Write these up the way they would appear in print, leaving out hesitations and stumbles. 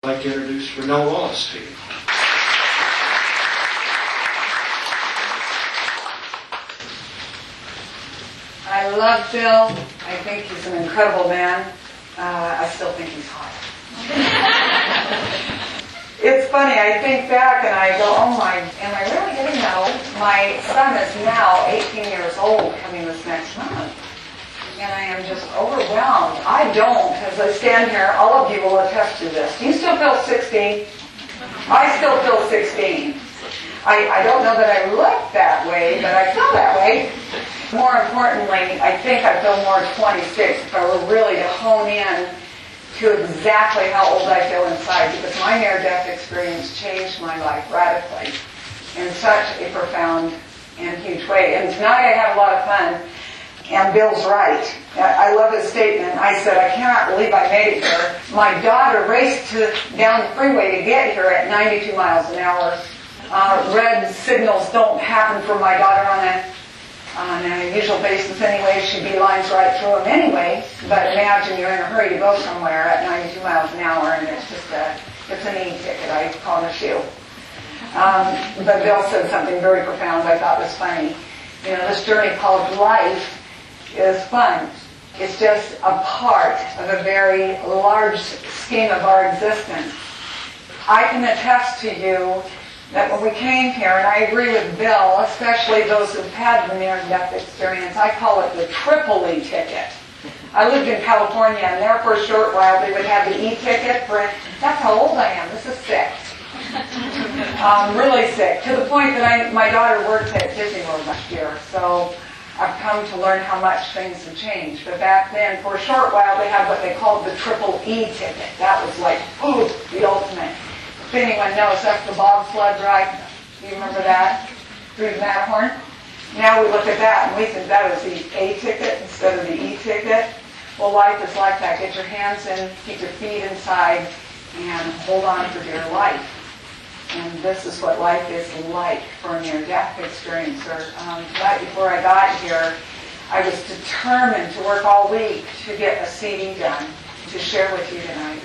I'd like to introduce Renell Wallace to you. I love Bill. I think he's an incredible man. I still think he's hot. It's funny, I think back and I go, oh my, am I really getting that old? My son is now 18 years old coming this next month. And I am just overwhelmed. I don't, as I stand here, all of you will attest to this. Do you still feel 16? I still feel 16. I don't know that I look that way, but I feel that way. More importantly, I think I feel more 26 if I were really to hone in to exactly how old I feel inside, because my near-death experience changed my life radically in such a profound and huge way. And tonight I had a lot of fun, and Bill's right. I love his statement. I said, I cannot believe I made it here. My daughter raced down the freeway to get here at 92 miles an hour. Red signals don't happen for my daughter on a usual basis anyway. She beelines right through them anyway. But imagine you're in a hurry to go somewhere at 92 miles an hour, and it's just it's an e-ticket, I promise you. But Bill said something very profound I thought was funny. You know, this journey called life is fun. It's just a part of a very large scheme of our existence. I can attest to you that when we came here, and I agree with Bill, especially those who've had the near-death experience, I call it the triple E-ticket. I lived in California, and there for a short while they would have the E-ticket for, that's how old I am, this is sick. Really sick, to the point that my daughter worked at Disney World last year, so I've come to learn how much things have changed. But back then, for a short while, they had what they called the triple E-ticket. That was like, ooh, the ultimate. If anyone knows, that's the bobsled ride. Do you remember that? Through the Matterhorn? Now we look at that and we think that is the A-ticket instead of the E-ticket. Well, life is like that. Get your hands in, keep your feet inside, and hold on for dear life. And this is what life is like for a near-death experiencer. Right before I got here, I was determined to work all week to get a CD done to share with you tonight.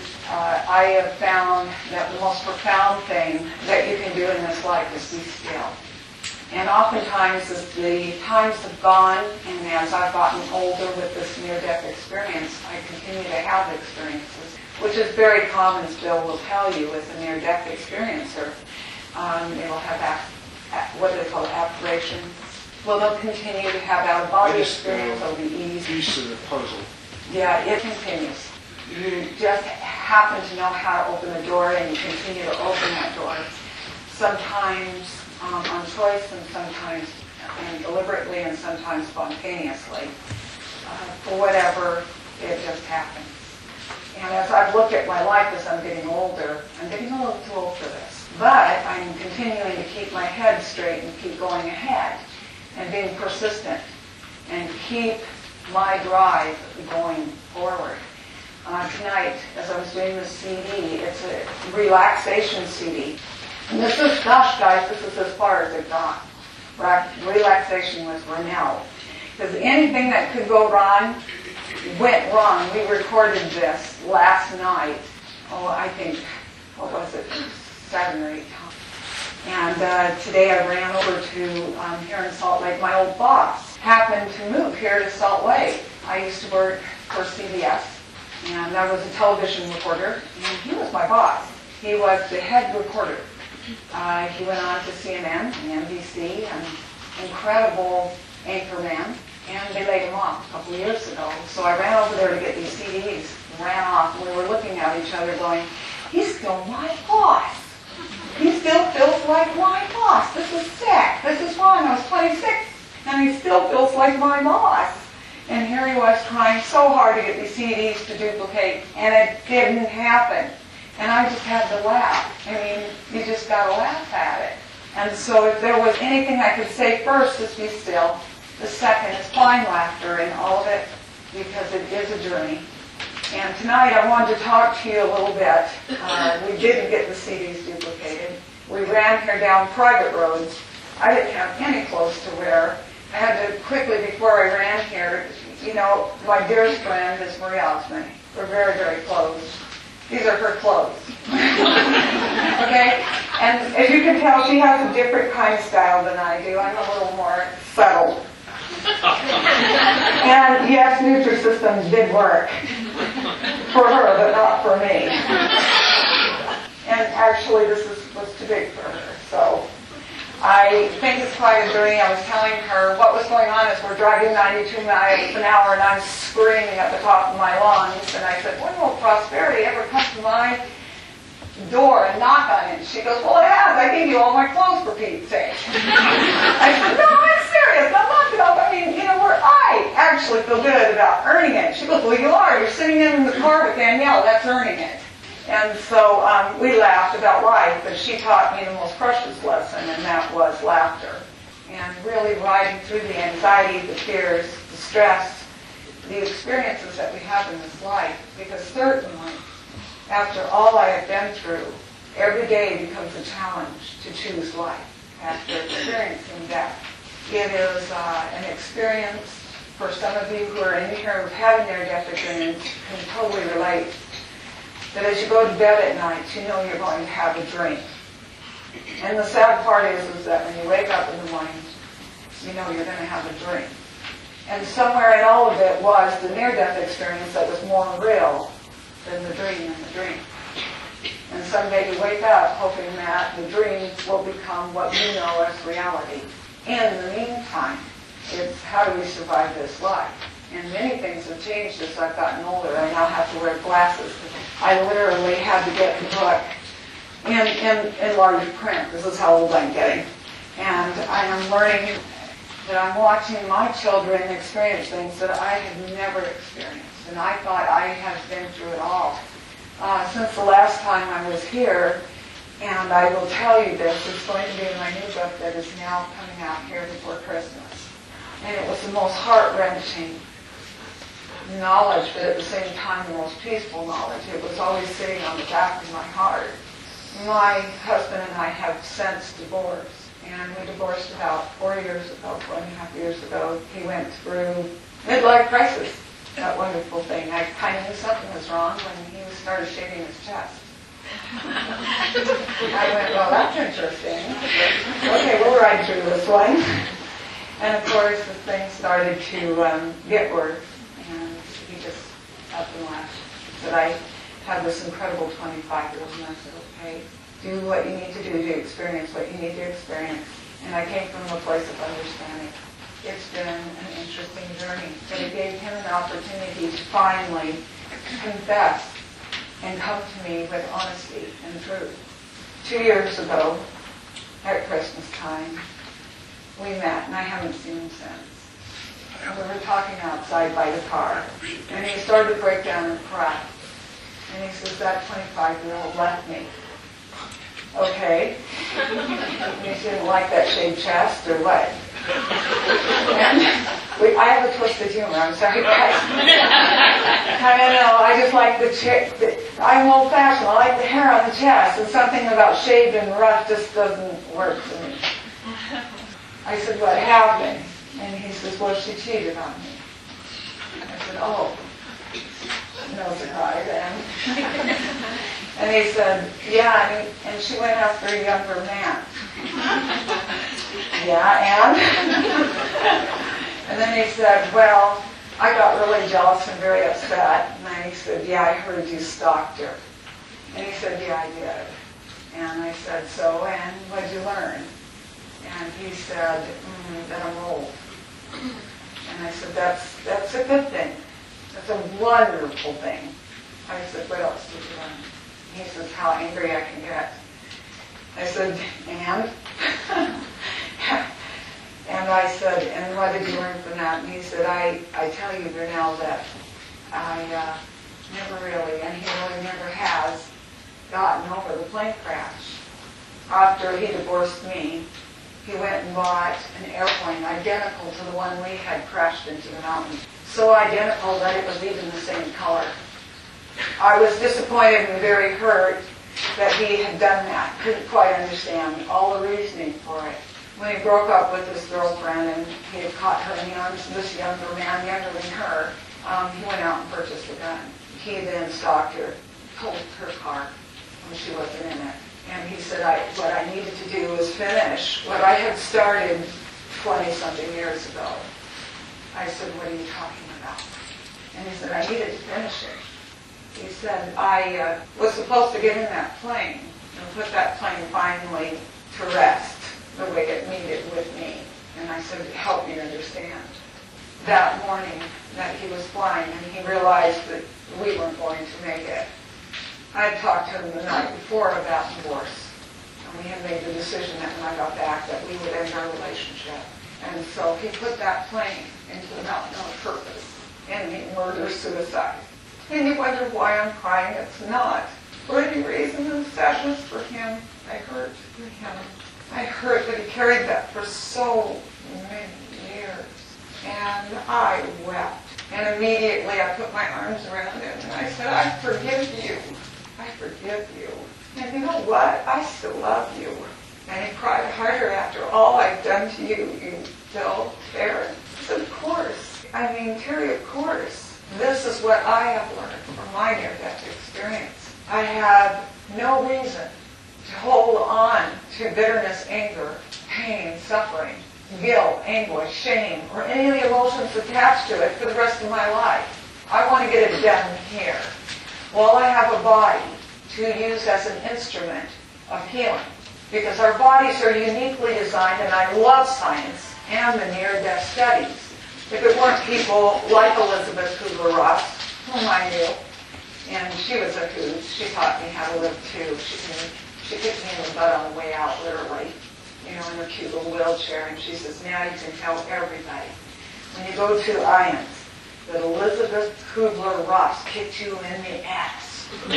I have found that the most profound thing that you can do in this life is be still. And oftentimes, as the times have gone, and as I've gotten older with this near-death experience, I continue to have experiences, which is very common, as Bill will tell you, as a near-death experiencer. They will have what they call apparitions. Well, they'll continue to have out-of-body experience. They'll be easy. Piece of the puzzle. Yeah, it continues. You just happen to know how to open the door, and you continue to open that door. Sometimes on choice, and sometimes deliberately, and sometimes spontaneously. For whatever, it just happens. And as I've looked at my life as I'm getting older, I'm getting a little too old for this. But I'm continuing to keep my head straight and keep going ahead and being persistent and keep my drive going forward. Tonight, as I was doing this CD, it's a relaxation CD. And this is, gosh guys, this is as far as it got. Relaxation with Renell. Because anything that could go wrong, went wrong. We recorded this last night. Oh, I think, what was it, 7 or 8 times. And today I ran over to here in Salt Lake. My old boss happened to move here to Salt Lake. I used to work for CBS, and I was a television reporter, and he was my boss. He was the head reporter. He went on to CNN and NBC, an incredible anchor man. And they laid him off a couple of years ago. So I ran over there to get these CDs, ran off, and we were looking at each other going, he's still my boss. He still feels like my boss. This is sick. This is wrong. I was 26, and he still feels like my boss. And here he was trying so hard to get these CDs to duplicate, and it didn't happen. And I just had to laugh. I mean, you just got to laugh at it. And so if there was anything I could say first, is be still. The second is find laughter in all of it, because it is a journey. And tonight I wanted to talk to you a little bit. We didn't get the CDs duplicated. We ran here down private roads. I didn't have any clothes to wear. I had to quickly, before I ran here, you know, my dearest friend is Marie Osmond. We're very, very close. These are her clothes. Okay? And as you can tell, she has a different kind of style than I do. I'm a little more settled. And yes, Nutrisystem did work for her, but not for me. And actually, this was too big for her. So I think it's quite a journey. I was telling her what was going on is we're driving 92 miles an hour, and I'm screaming at the top of my lungs. And I said, when will Prosperity ever come to my door and knock on it? She goes, well, it has. I gave you all my clothes, for Pete's sake. I said, no, I'm serious. I'm not about, I mean, you know, I actually feel good about earning it. She goes, well, you are. You're sitting in the car with Danielle. That's earning it. And so we laughed about life, but she taught me the most precious lesson, and that was laughter. And really riding through the anxiety, the fears, the stress, the experiences that we have in this life. Because certainly, after all I have been through, every day becomes a challenge to choose life after experiencing death. It is an experience, for some of you who are in here who've had a near-death experience, can totally relate. That as you go to bed at night, you know you're going to have a dream. And the sad part is that when you wake up in the morning, you know you're going to have a dream. And somewhere in all of it was the near-death experience that was more real than the dream in the dream. And someday you wake up hoping that the dream will become what you know as reality. In the meantime, it's how do we survive this life? And many things have changed as I've gotten older. I now have to wear glasses. I literally had to get the book in large print. This is how old I'm getting. And I am learning that I'm watching my children experience things that I have never experienced. And I thought I had been through it all. Since the last time I was here, and I will tell you this, it's going to be in my new book that is now coming out here before Christmas. And it was the most heart-wrenching knowledge, but at the same time the most peaceful knowledge. It was always sitting on the back of my heart. My husband and I have since divorced. And we divorced about 4 years ago, 4.5 years ago. He went through midlife crisis. That wonderful thing. I kind of knew something was wrong when he started shaving his chest. I went, well, that's interesting. Okay, we'll ride through this one. And of course, the thing started to get worse. And he just up and left. But I had this incredible 25-year-old, and I said, okay, do what you need to do to experience what you need to experience. And I came from a place of understanding. It's been an interesting journey, but it gave him an opportunity to finally confess and come to me with honesty and truth. 2 years ago, at Christmas time, we met, and I haven't seen him since. And we were talking outside by the car, and he started to break down and cry. And he says, that 25-year-old left me. Okay. You didn't like that shaved chest, or what? And I have a twisted humor, I'm sorry guys. I don't know, I just like I'm old-fashioned, I like the hair on the chest, and something about shaved and rough just doesn't work for me. I said, what happened? And he says, well, she cheated on me. I said, oh, no surprise. And he said, yeah, and she went after a younger man. Yeah, and then he said, well, I got really jealous and very upset. And then he said, yeah, I heard you stalked her. And he said, yeah, I did. And I said, so, and what did you learn? And he said, that I'm old. And I said, that's a good thing. That's a wonderful thing. I said, what else did you learn? He says, how angry I can get. I said, and? And I said, and what did you learn from that? And he said, I tell you, Vernell, that I never really, and he really never has, gotten over the plane crash. After he divorced me, he went and bought an airplane identical to the one we had crashed into the mountain. So identical that it was even the same color. I was disappointed and very hurt that he had done that. Couldn't quite understand all the reasoning for it. When he broke up with his girlfriend and he had caught her in the arms of this younger man, younger than her, he went out and purchased a gun. He then stalked her, totaled her car when she wasn't in it. And he said, what I needed to do was finish what I had started 20-something years ago. I said, what are you talking about? And he said, I needed to finish it. He said, I was supposed to get in that plane and put that plane finally to rest the way it needed with me. And I said, help me understand. That morning that he was flying and he realized that we weren't going to make it, I had talked to him the night before about divorce. And we had made the decision that when I got back that we would end our relationship. And so he put that plane into the mountain on purpose. And he murder-suicide. And you wonder why I'm crying. It's not for any reason of sadness for him. I hurt for him. I hurt that he carried that for so many years. And I wept. And immediately I put my arms around him and I said, I forgive you. I forgive you. And you know what? I still love you. And he cried harder after all I've done to you, you dull terror. Of course. I mean, Terry, of course. This is what I have learned from my near-death experience. I have no reason to hold on to bitterness, anger, pain, suffering, guilt, anguish, shame, or any of the emotions attached to it for the rest of my life. I want to get it done here. While I have a body to use as an instrument of healing, because our bodies are uniquely designed, and I love science and the near-death studies. If it weren't people like Elizabeth Kubler-Ross, whom I knew, and she was a hoot, she taught me how to live too. She kicked me in the butt on the way out, literally, in her cute little wheelchair, and she says, now you can tell everybody, when you go to IANS, that Elizabeth Kubler-Ross kicked you in the ass to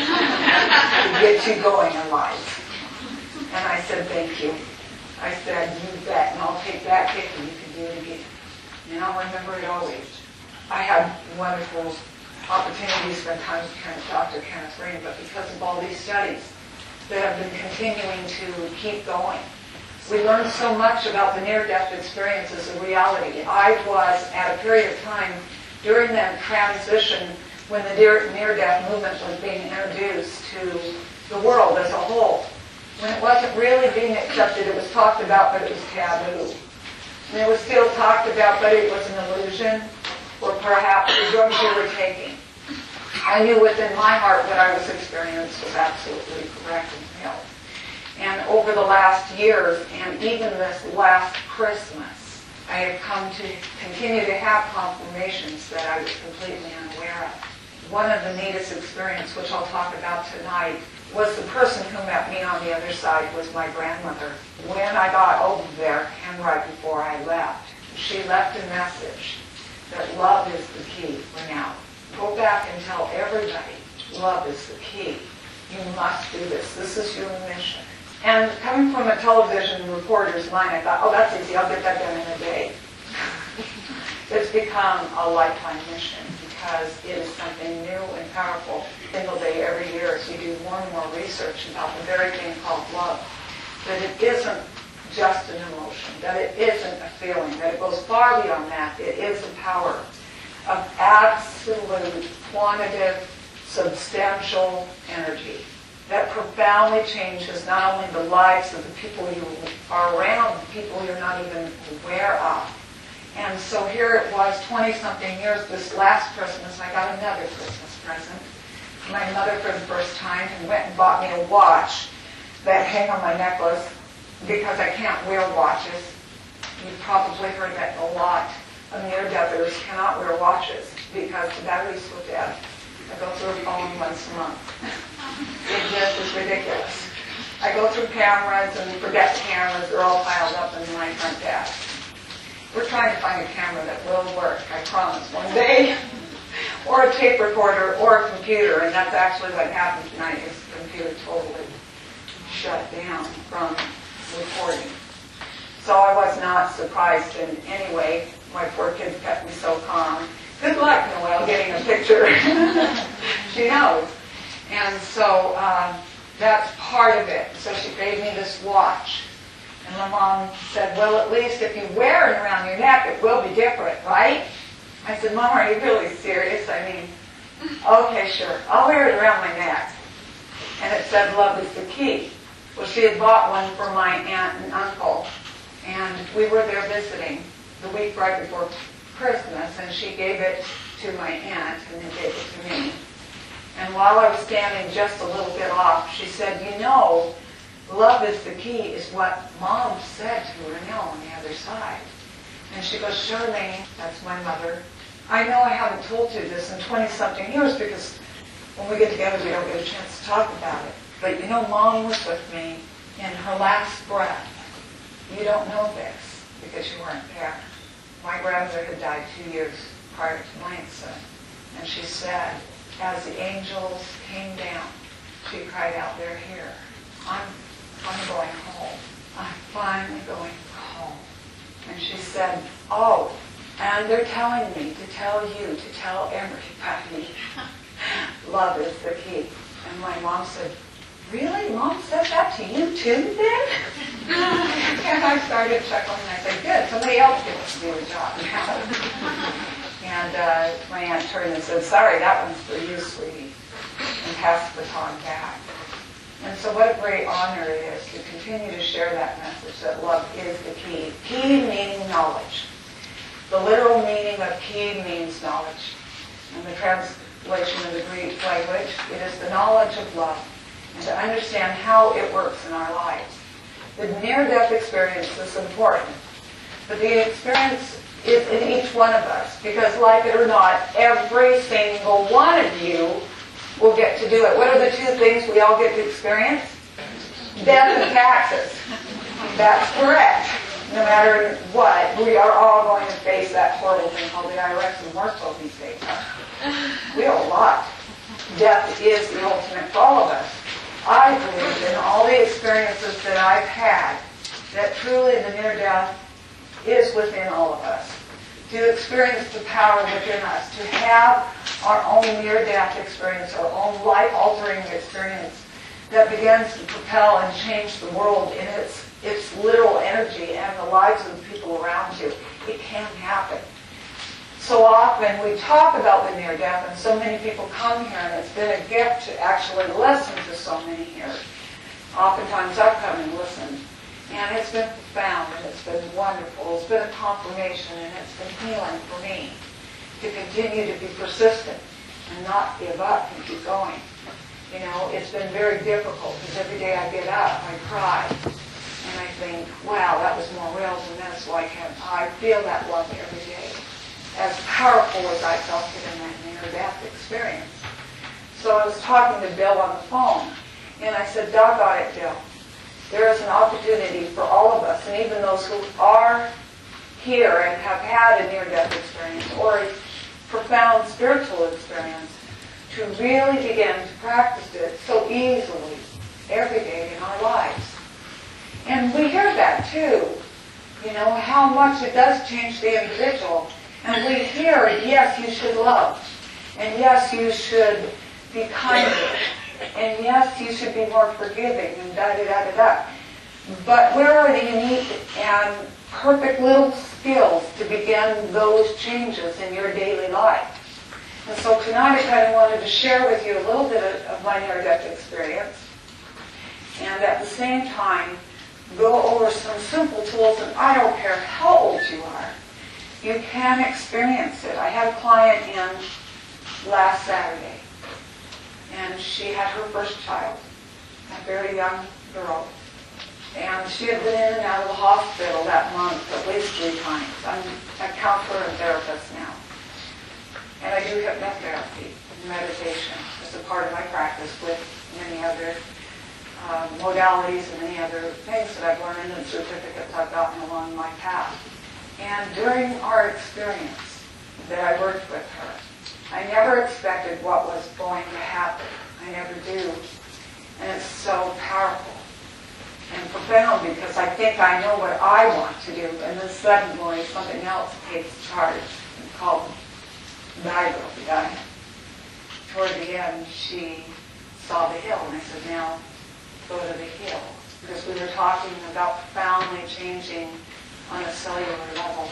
get you going in life. And I said, thank you. I said, you bet, and I'll take that kick and you can do it again. And I'll remember it always. I had wonderful opportunities to spend time with Dr. Kenneth Green, but because of all these studies that have been continuing to keep going, we learned so much about the near-death experience as a reality. I was at a period of time during that transition when the near-death movement was being introduced to the world as a whole. When it wasn't really being accepted, it was talked about, but it was taboo. And it was still talked about, but it was an illusion, or perhaps the drugs you were taking. I knew within my heart what I was experiencing was absolutely correct and real. And over the last years, and even this last Christmas, I have come to continue to have confirmations that I was completely unaware of. One of the neatest experiences, which I'll talk about tonight, was the person who met me on the other side was my grandmother. When I got over there, and right before I left, she left a message that love is the key for now. Go back and tell everybody love is the key. You must do this. This is your mission. And coming from a television reporter's mind, I thought, oh, that's easy. I'll get that done in a day. It's become a lifetime mission because it is something new and powerful. Single day every year as we do more and more research about the very thing called love. That it isn't just an emotion, that it isn't a feeling, that it goes far beyond that. It is the power of absolute, quantitative, substantial energy that profoundly changes not only the lives of the people you are around, the people you're not even aware of. And so here it was, 20-something years, this last Christmas, I got another Christmas present. My mother, for the first time, and went and bought me a watch that hang on my necklace because I can't wear watches. You've probably heard that a lot of near-deathers cannot wear watches because the batteries go dead. I go through a phone once a month. It just is ridiculous. I go through cameras and forget the cameras. They're all piled up in my front desk. We're trying to find a camera that will work, I promise, one day. Or a tape recorder or a computer, and that's actually what happened tonight, is the computer totally shut down from recording. So I was not surprised in any way. My poor kids kept me so calm. Good luck, Noelle, getting a picture. She knows. And so that's part of it. So she gave me this watch. And my mom said, well, at least if you wear it around your neck, it will be different, right? I said, Mom, are you really serious? I mean, okay, sure. I'll wear it around my neck. and it said, "Love is the key." Well, she had bought one for my aunt and uncle, and we were there visiting the week right before Christmas, and she gave it to my aunt, and then gave it to me. And while I was standing just a little bit off, she said, "You know, love is the key," is what Mom said to Renelle on the other side. And she goes, "Charlene," that's my mother, "I know I haven't told you this in 20-something years because when we get together we don't get a chance to talk about it. But you know, Mom was with me in her last breath. You don't know this because you weren't there. My grandmother had died 2 years prior to my son. And she said, as the angels came down, she cried out, 'They're here. I'm going home. I'm finally going home.' And she said, 'Oh, and they're telling me to tell you, to tell everybody, love is the key.'" And my mom said, "Really? Mom said that to you too then?" And I started chuckling and I said, "Good, somebody else gets to do the job now." And my aunt turned and said, "Sorry, that one's for you, sweetie," and passed the baton back. And so what a great honor it is to continue to share that message that love is the key. Key meaning knowledge. The literal meaning of key means knowledge. In the translation of the Greek language, it is the knowledge of love and to understand how it works in our lives. The near-death experience is important, but the experience is in each one of us because, like it or not, every single one of you will get to do it. What are the two things we all get to experience? Death and taxes. That's correct. No matter what, we are all going to face that horrible thing called the IRS, and more so these days. We have a lot. Death is the ultimate for all of us. I believe in all the experiences that I've had that truly the near-death is within all of us. To experience the power within us, to have our own near-death experience, our own life-altering experience that begins to propel and change the world in its literal energy and the lives of the people around you. It can happen. So often we talk about the near-death, and so many people come here, and it's been a gift to actually listen to so many here. Oftentimes I've come and listened, and it's been profound, and it's been wonderful. It's been a confirmation, and it's been healing for me to continue to be persistent and not give up and keep going. You know, it's been very difficult because every day I get up, I cry, and I think, wow, that was more real than this. Why can't I feel that love every day? As powerful as I felt it in that near-death experience. So I was talking to Bill on the phone, and I said, "Doggone it, Bill. There is an opportunity for all of us, and even those who are here and have had a near-death experience or a profound spiritual experience, to really begin to practice it so easily every day in our lives." And we hear that too, you know, how much it does change the individual. And we hear, yes, you should love, and yes, you should be kinder, and yes, you should be more forgiving, and da-da-da-da-da. But where are the unique and perfect little skills to begin those changes in your daily life? And so tonight I kind of wanted to share with you a little bit of my near-death experience, and at the same time go over some simple tools, and I don't care how old you are. You can experience it. I had a client in last Saturday, and she had her first child, a very young girl. And she had been in and out of the hospital that month at least 3 times. I'm a counselor and therapist now. And I do hypnotherapy and meditation as a part of my practice with many other modalities and many other things that I've learned and certificates I've gotten along my path. And during our experience that I worked with her, I never expected what was going to happen. I never do. And it's so powerful and profound because I think I know what I want to do, and then suddenly something else takes charge called guide the guy. Toward the end, she saw the hill, and I said, "Now go to the hill," because we were talking about profoundly changing on a cellular level.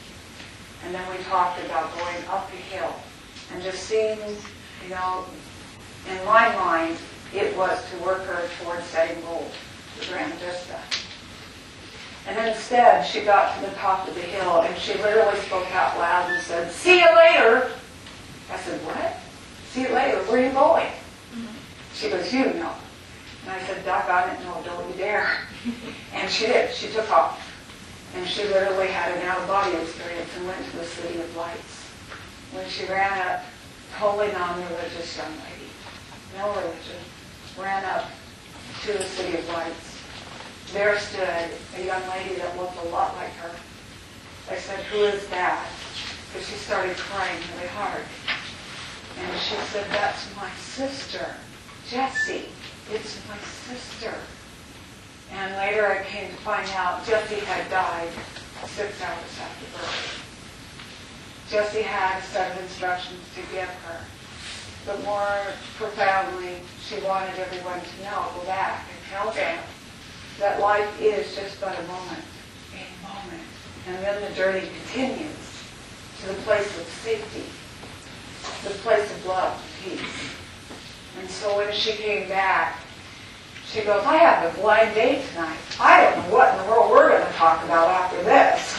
And then we talked about going up the hill and just seeing, you know, in my mind, it was to work her towards setting gold, the Grand Vista. And instead, she got to the top of the hill, and she literally spoke out loud and said, "See you later." I said, "What? See you later? Where are you going?" She goes, "You know." And I said, "Doggone it, no, don't you dare." And she did. She took off. And she literally had an out-of-body experience and went to the City of Lights. When she ran up, totally non-religious young lady, no religion, ran up to the City of Lights. There stood a young lady that looked a lot like her. I said, "Who is that?" Because she started crying really hard. And she said, "That's my sister, Jessie. It's my sister." And later I came to find out Jessie had died 6 hours after birth. Jessie had a set of instructions to give her. But more profoundly, she wanted everyone to know, go back and tell them that life is just but a moment. And then the journey continues to the place of safety, the place of love, peace. And so when she came back, she goes, "I have a blind date tonight. I don't know what in the world we're going to talk about after this."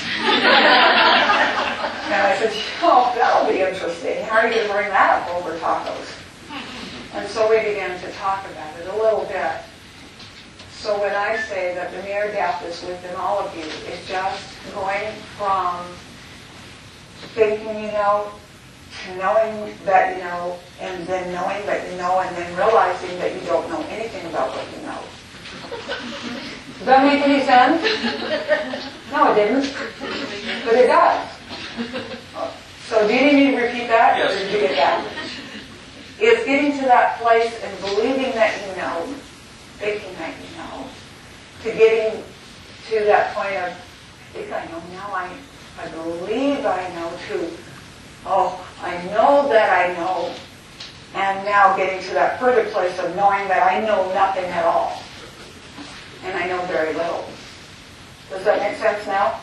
And I said, "Oh, that'll be interesting. How are you going to bring that up over tacos?" And so we began to talk about it a little bit. So when I say that the near death is within all of you, it's just going from thinking you know to knowing that you know, and then knowing that you know, and then realizing that you don't know anything about what you know. Does that make any sense? No, it didn't. But it does. So do you need me to repeat that? Yes. Or did you get that? It's getting to that place and believing that you know, thinking that you know, to getting to that point of, I think I know now, I believe I know, to, oh, I know that I know, and now getting to that further place of knowing that I know nothing at all, and I know very little. Does that make sense now?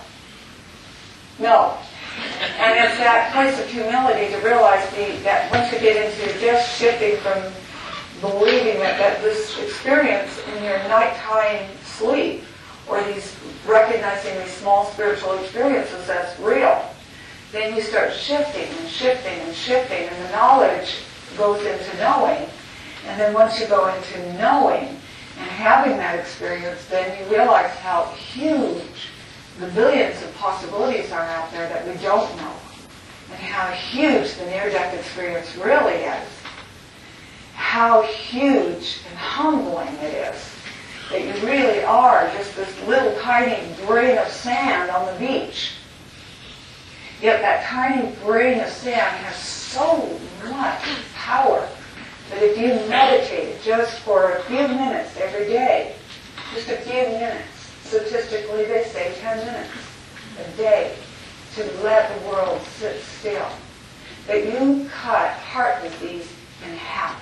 No. And it's that place of humility to realize that once you get into just shifting from believing that this experience in your nighttime sleep, or these recognizing these small spiritual experiences that's real, then you start shifting and shifting and shifting, and the knowledge goes into knowing. And then once you go into knowing and having that experience, then you realize how huge the billions of possibilities are out there that we don't know, and how huge the near-death experience really is. How huge and humbling it is that you really are just this little tiny grain of sand on the beach. Yet that tiny grain of sand has so much power that if you meditate just for a few minutes every day, just a few minutes, statistically they say 10 minutes a day, to let the world sit still, that you cut heart disease in half,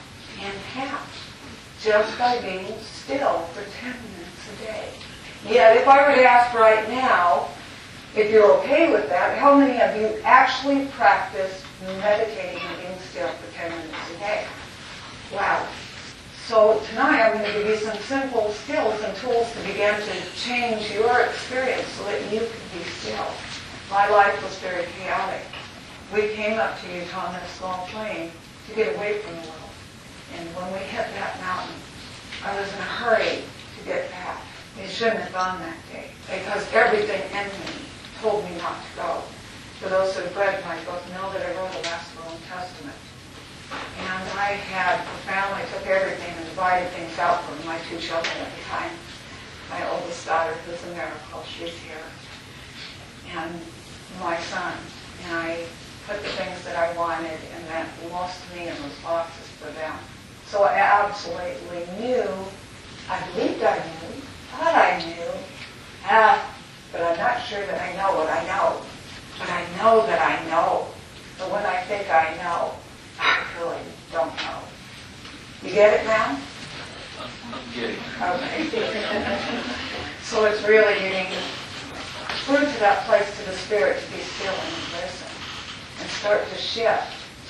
just by being still for 10 minutes a day. Yet if I were to ask right now, if you're okay with that, how many of you actually practice meditating and being still for 10 minutes a day? Wow. So tonight I'm going to give you some simple skills and tools to begin to change your experience so that you can be still. My life was very chaotic. We came up to Utah in a small plane to get away from the world. And when we hit that mountain, I was in a hurry to get back. It shouldn't have gone that day because everything in me told me not to go. For those who have read my book know that I wrote a last will and testament. And I had profoundly took everything and divided things out from my 2 children at the time. My oldest daughter, who's a miracle, she's here. And my son. And I put the things that I wanted and that belonged to me in those boxes for them. So I absolutely knew, I believed I knew, thought I knew, but I'm not sure that I know what I know. But I know that I know. But when I think I know, I really don't know. You get it now? I'm getting it. Okay. So it's really getting through to that place to the spirit to be still and listen and start to shift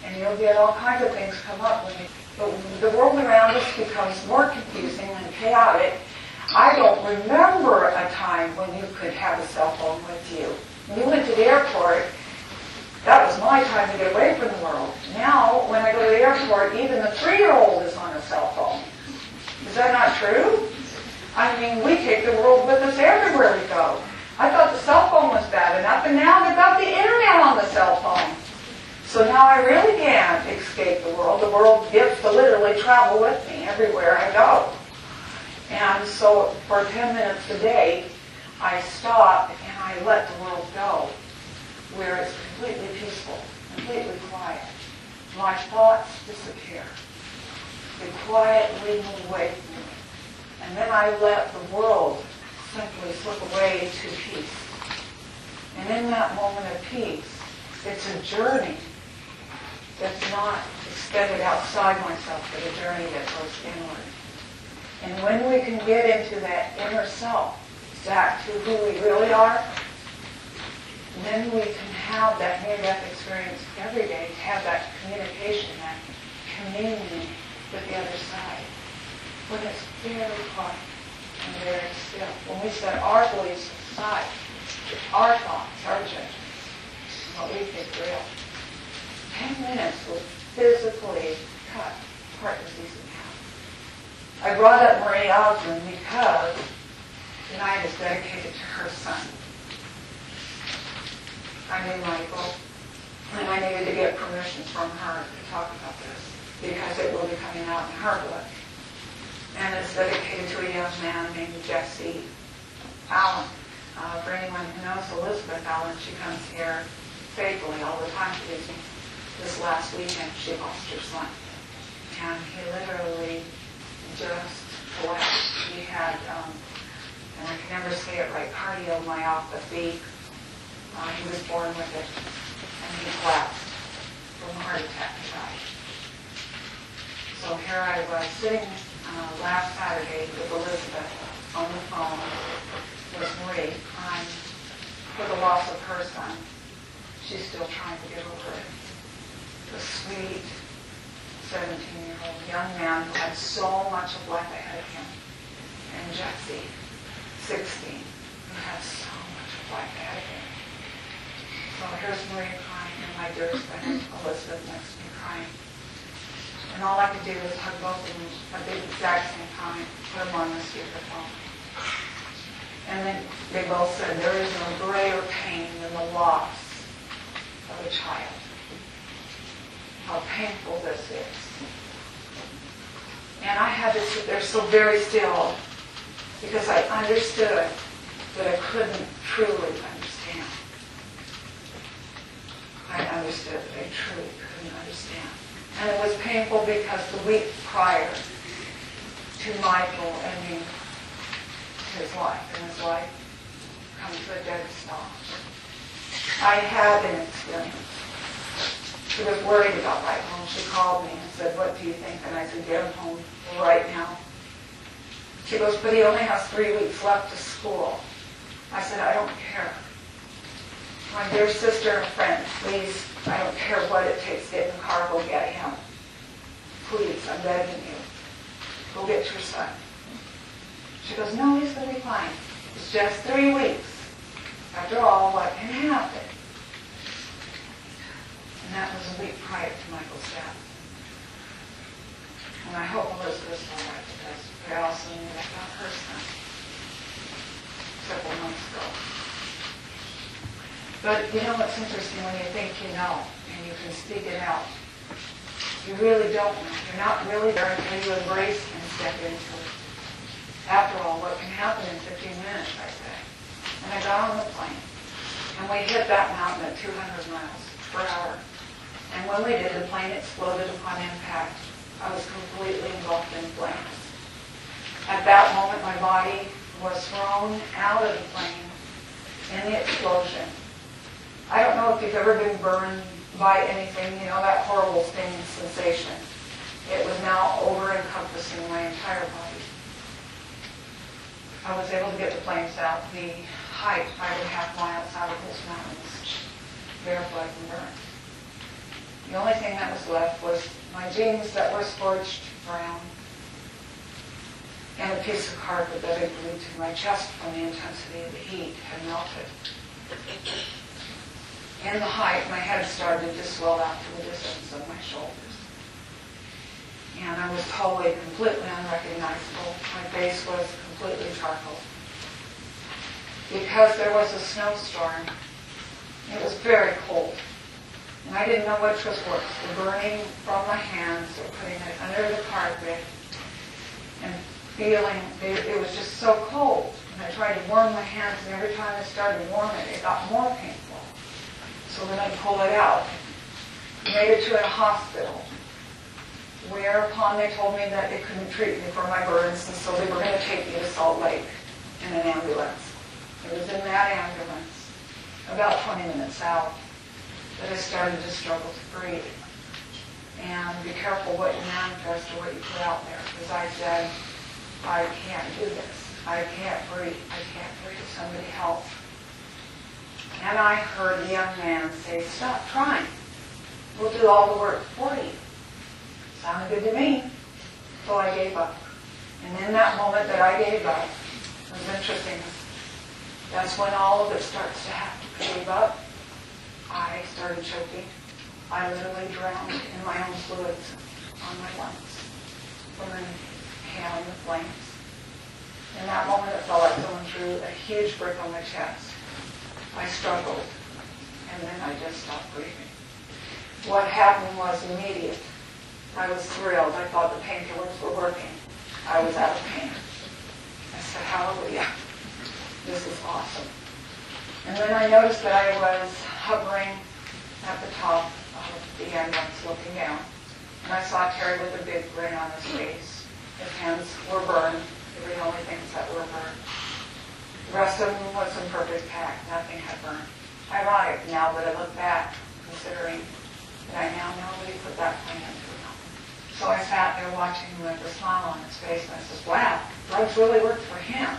And you'll get all kinds of things come up. But the world around us becomes more confusing and chaotic. I don't remember a time when you could have a cell phone with you. When you went to the airport, that was my time to get away from the world. Now, when I go to the airport, even the 3-year-old is on a cell phone. Is that not true? I mean, we take the world with us everywhere we go. I thought the cell phone was bad enough, and now they've got the internet on the cell phone. So now I really can't escape the world. The world gets to literally travel with me everywhere I go. And so for 10 minutes a day, I stop and I let the world go, where it's completely peaceful, completely quiet. My thoughts disappear. They quietly move away from me. And then I let the world simply slip away to peace. And in that moment of peace, it's a journey that's not extended outside myself, but a journey that goes inward. And when we can get into that inner self, back to who we really are, then we can have that near-death experience every day, to have that communication, that communion with the other side. When it's very quiet and very still. When we set our beliefs aside, our thoughts, our judgments, what we think real. 10 minutes will physically cut heart disease in half. I brought up Marie Osmond because tonight is dedicated to her son. I knew Michael, and I needed to get permission from her to talk about this because it will be coming out in her book. And it's dedicated to a young man named Jesse Allen. For anyone who knows Elizabeth Allen, she comes here faithfully all the time to Disney. This last weekend, she lost her son. And he literally just collapsed. He had, and I can never say it right, cardiomyopathy. He was born with it. And he collapsed from a heart attack and died. So here I was sitting last Saturday with Elizabeth on the phone with Marie, crying for the loss of her son. She's still trying to get over it. The sweet 17-year-old young man who had so much of life ahead of him. And Jesse, 16, who had so much of life ahead of him. So here's Marie crying, and my dearest friend Elizabeth next to me crying. And all I could do was hug both of them at the exact same time, put them on the speakerphone. And then they both said, there is no greater pain than the loss of a child. How painful this is. And I had to sit there so very still because I understood, but I couldn't truly understand. I understood, but I truly couldn't understand. And it was painful because the week prior to Michael ending his life, and his life come to a dead stop, I had an experience. She was worried about right home. She called me and said, what do you think? And I said, get him home right now. She goes, but he only has 3 weeks left to school. I said, I don't care. My dear sister and friend, please, I don't care what it takes, get in the car, go get him. Please, I'm begging you. Go get your son. She goes, no, he's going to be fine. It's just 3 weeks. After all, what can happen? And that was a week prior to Michael's death. And I hope Elizabeth's all right because I also knew that about her son several months ago. But you know what's interesting when you think you know and you can speak it out? You really don't know. You're not really there until you embrace and step into it. After all, what can happen in 15 minutes, I say. And I got on the plane. And we hit that mountain at 200 miles per hour. And when we did, the plane exploded upon impact. I was completely engulfed in flames. At that moment, my body was thrown out of the plane in the explosion. I don't know if you've ever been burned by anything, you know, that horrible stinging sensation. It was now over-encompassing my entire body. I was able to get the flames out, the height 5.5 miles out of those mountains, barefoot and burned. The only thing that was left was my jeans that were scorched brown and a piece of carpet that had glued to my chest from the intensity of the heat had melted. In the height, my head started to swell out to the distance of my shoulders. And I was totally, completely unrecognizable. My face was completely charcoal. Because there was a snowstorm, it was very cold. And I didn't know which was worse, the burning from my hands or putting it under the carpet and feeling, it was just so cold. And I tried to warm my hands, and every time I started warming it, it got more painful. So then I pulled it out. Made it to a hospital, whereupon they told me that they couldn't treat me for my burns, and so they were going to take me to Salt Lake in an ambulance. It was in that ambulance, about 20 minutes out, that I started to struggle to breathe. And be careful what you manifest or what you put out there, because I said, I can't do this. I can't breathe. I can't breathe. Somebody help. And I heard the young man say, stop trying. We'll do all the work for you. Sounded good to me. So I gave up. And in that moment that I gave up, it was interesting. That's when all of it starts to happen. I gave up. I started choking. I literally drowned in my own fluids on my lungs from inhaling the flames. In that moment, it felt like someone threw a huge brick on my chest. I struggled, and then I just stopped breathing. What happened was immediate. I was thrilled. I thought the painkillers were working. I was out of pain. I said, hallelujah. This is awesome. And then I noticed that I was hovering at the top of the ambulance looking down. And I saw Terry with a big grin on his face. His hands were burned. They were the only things that were burned. The rest of them was in perfect pack. Nothing had burned. Ironic now that I look back, considering that I now know that he put that plane into it. So I sat there watching him with a smile on his face, and I said, wow, drugs really worked for him.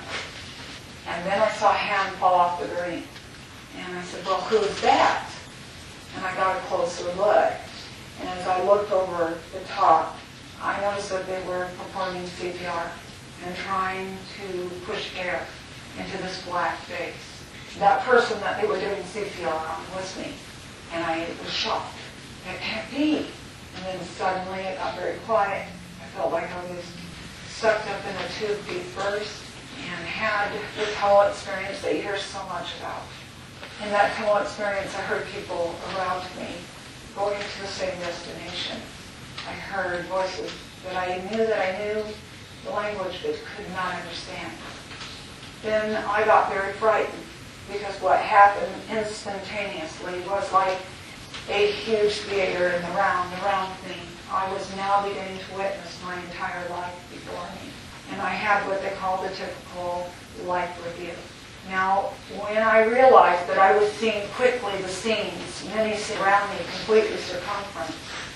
And then I saw a hand fall off the gurney. And I said, well, who's that? And I got a closer look. And as I looked over the top, I noticed that they were performing CPR and trying to push air into this black face. That person that they were doing CPR on was me. And I was shocked. That can't be. And then suddenly it got very quiet. I felt like I was sucked up in a tube feet first and had this whole experience that you hear so much about. In that whole experience, I heard people around me going to the same destination. I heard voices that I knew the language but could not understand. Then I got very frightened because what happened instantaneously was like a huge theater in the round around me. I was now beginning to witness my entire life before me. And I had what they call the typical life review. Now, when I realized that I was seeing quickly the scenes, many around me, completely circumference,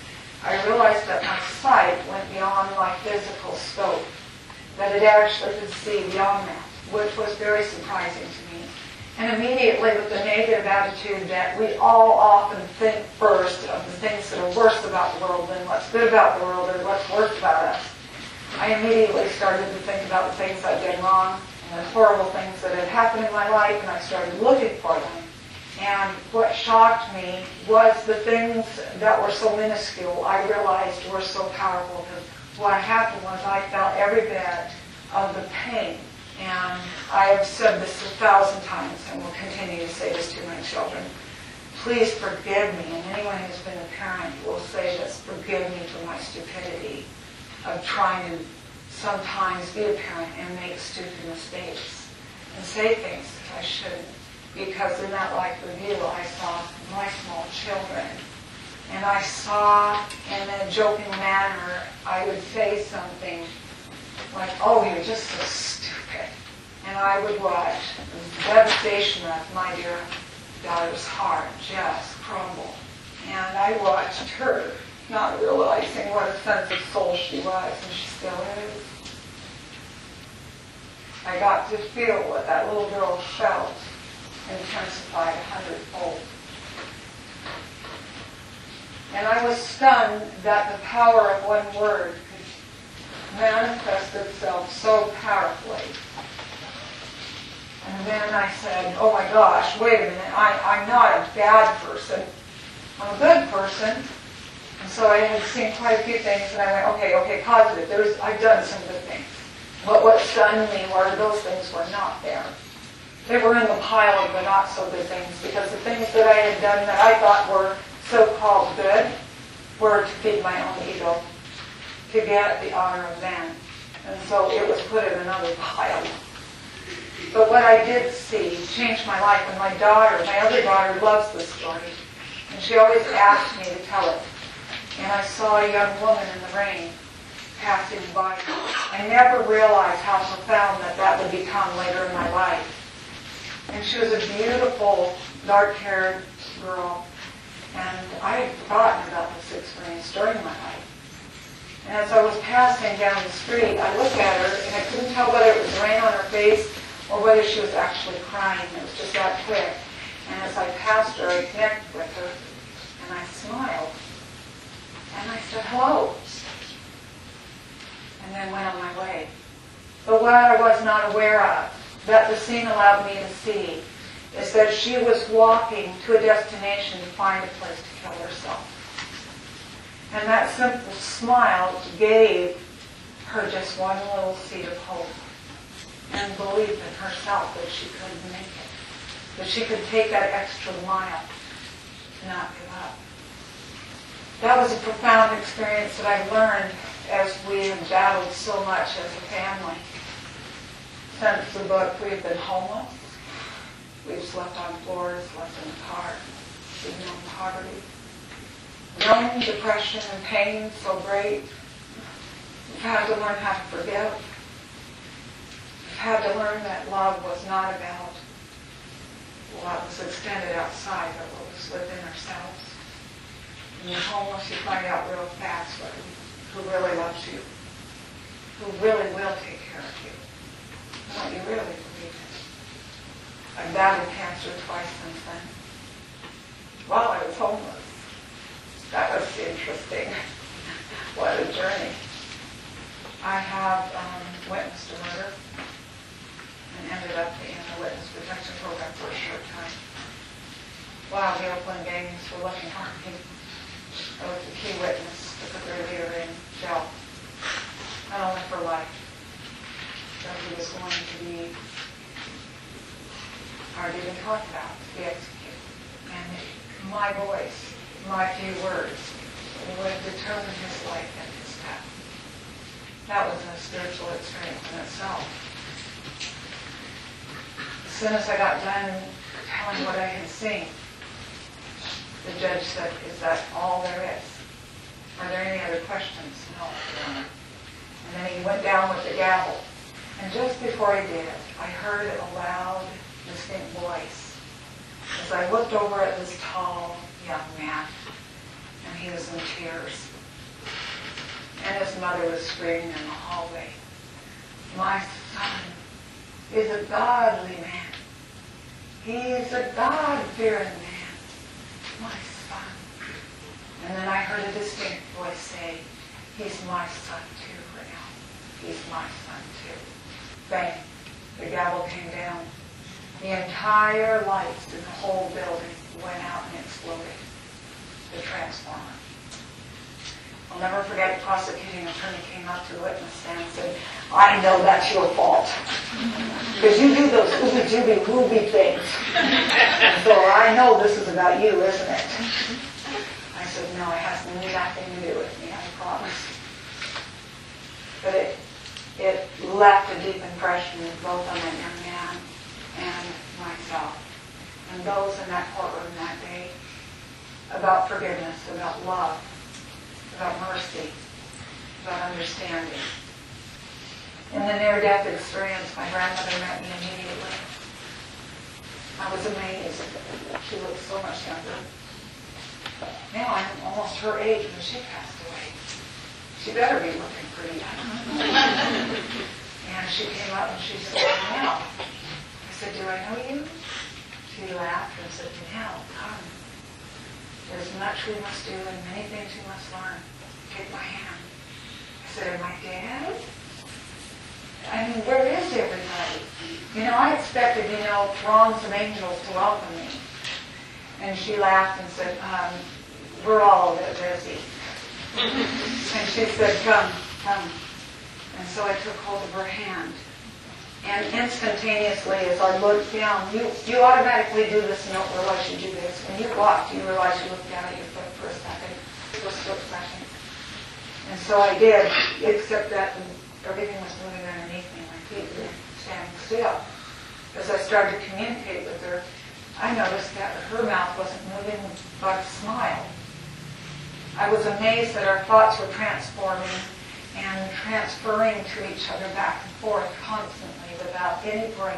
I realized that my sight went beyond my physical scope, that it actually could see beyond that, which was very surprising to me. And immediately, with the negative attitude that we all often think first of the things that are worse about the world than what's good about the world or what's worse about us, I immediately started to think about the things I'd done wrong and the horrible things that had happened in my life, and I started looking for them. And what shocked me was the things that were so minuscule I realized were so powerful. Because what happened was I felt every bit of the pain. And I have said this 1,000 times and will continue to say this to my children. Please forgive me, and anyone who's been a parent will say this, forgive me for my stupidity of trying to sometimes be a parent and make stupid mistakes and say things that I shouldn't. Because in that life review, I saw my small children. And I saw, in a joking manner, I would say something like, oh, you're just so stupid. And I would watch the devastation of my dear daughter's heart just crumble. And I watched her, not realizing what a sensitive soul she was, and she still is. I got to feel what that little girl felt, intensified 100-fold. And I was stunned that the power of one word could manifest itself so powerfully. And then I said, oh my gosh, wait a minute, I'm not a bad person. I'm a good person. And so I had seen quite a few things, and I went, okay, positive. I've done some good things. But what stunned me were those things were not there. They were in the pile of the not so good things, because the things that I had done that I thought were so-called good were to feed my own ego, to get the honor of man. And so it was put in another pile. But what I did see changed my life. And my other daughter loves this story. And she always asked me to tell it. And I saw a young woman in the rain passing by. I never realized how profound that would become later in my life. And she was a beautiful, dark-haired girl. And I had forgotten about this experience during my life. And as I was passing down the street, I looked at her, and I couldn't tell whether it was rain on her face or whether she was actually crying. It was just that quick. And as I passed her, I connected with her, and I smiled. And I said, hello. And then went on my way. But what I was not aware of, that the scene allowed me to see, is that she was walking to a destination to find a place to kill herself. And that simple smile gave her just one little seed of hope and belief in herself that she could make it, that she could take that extra mile and not give up. That was a profound experience that I learned as we have battled so much as a family. Since the book, we've been homeless. We've slept on floors, slept in a car. We've known poverty. Known depression and pain so great. We've had to learn how to forgive. We've had to learn that love was not about what was extended outside, but what was within ourselves. When you're homeless, you find out real fast who really loves you, who really will take care of you. What you really believe in. I've battled cancer twice since then. While I was homeless. That was interesting. What a journey. I have witnessed a murder and ended up in a witness protection program for a short time. While the Oakland gangs were looking for me, I was a key witness to put their leader in jail. Not only for life, that he was going to be, already been talked about, to be executed. And my voice, my few words, would determine his life and his death. That was a spiritual experience in itself. As soon as I got done telling what I had seen, the judge said, is that all there is? Are there any other questions? No, Your Honor. And then he went down with the gavel. And just before he did, I heard a loud, distinct voice as I looked over at this tall young man, and he was in tears. And his mother was screaming in the hallway, my son is a godly man. He is a God-fearing man, my son. And then I heard a distinct voice say, he's my son too, Renelle. He's my son too. Bang. The gavel came down. The entire lights in the whole building went out and exploded. The transformer. I'll never forget a prosecuting attorney came up to the witness stand and said, I know that's your fault. Because you do those ooby-dooby things. And so I know this is about you, isn't it? I said, no, it has nothing to do with me, I promise. But it left a deep impression both on that young man and myself. And those in that courtroom that day, about forgiveness, about love, about mercy, about understanding. In the near-death experience, my grandmother met me immediately. I was amazed. She looked so much younger. Now I'm almost her age when she passed away. She better be looking pretty young. And she came up and she said, Nell. I said, do I know you? She laughed and said, Nell, come. There's much we must do and many things we must learn. Take my hand. I said, am I dead? I mean, where is everybody? You know, I expected, throngs of angels to welcome me. And she laughed and said, we're all a bit busy. And she said, come. And so I took hold of her hand. And instantaneously, as I looked down, you automatically do this and don't realize you do this. When you walked, you realize you looked down at your foot for a second. It was a split second. And so I did, except that everything was moving underneath me. My feet were standing still. As I started to communicate with her, I noticed that her mouth wasn't moving but a smile. I was amazed that our thoughts were transforming and transferring to each other back and forth constantly without any break.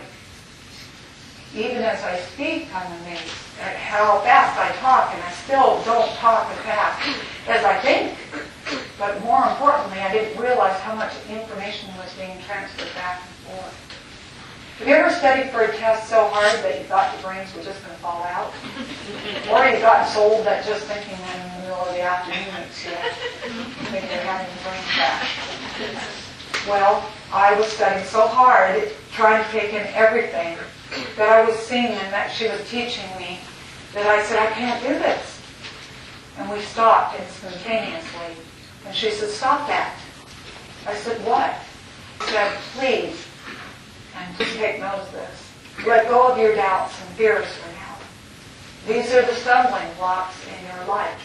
Even as I speak, I'm amazed at how fast I talk, and I still don't talk as fast as I think. But more importantly, I didn't realize how much information was being transferred back and forth. Have you ever studied for a test so hard that you thought your brains were just going to fall out? Or you got sold that just thinking that in the middle of the afternoon it's think you're having a brain crash? Well, I was studying so hard, trying to take in everything that I was seeing and that she was teaching me, that I said, I can't do this. And we stopped instantaneously. And she said, stop that. I said, what? She said, please. And please take note of this. Let go of your doubts and fears for now. These are the stumbling blocks in your life.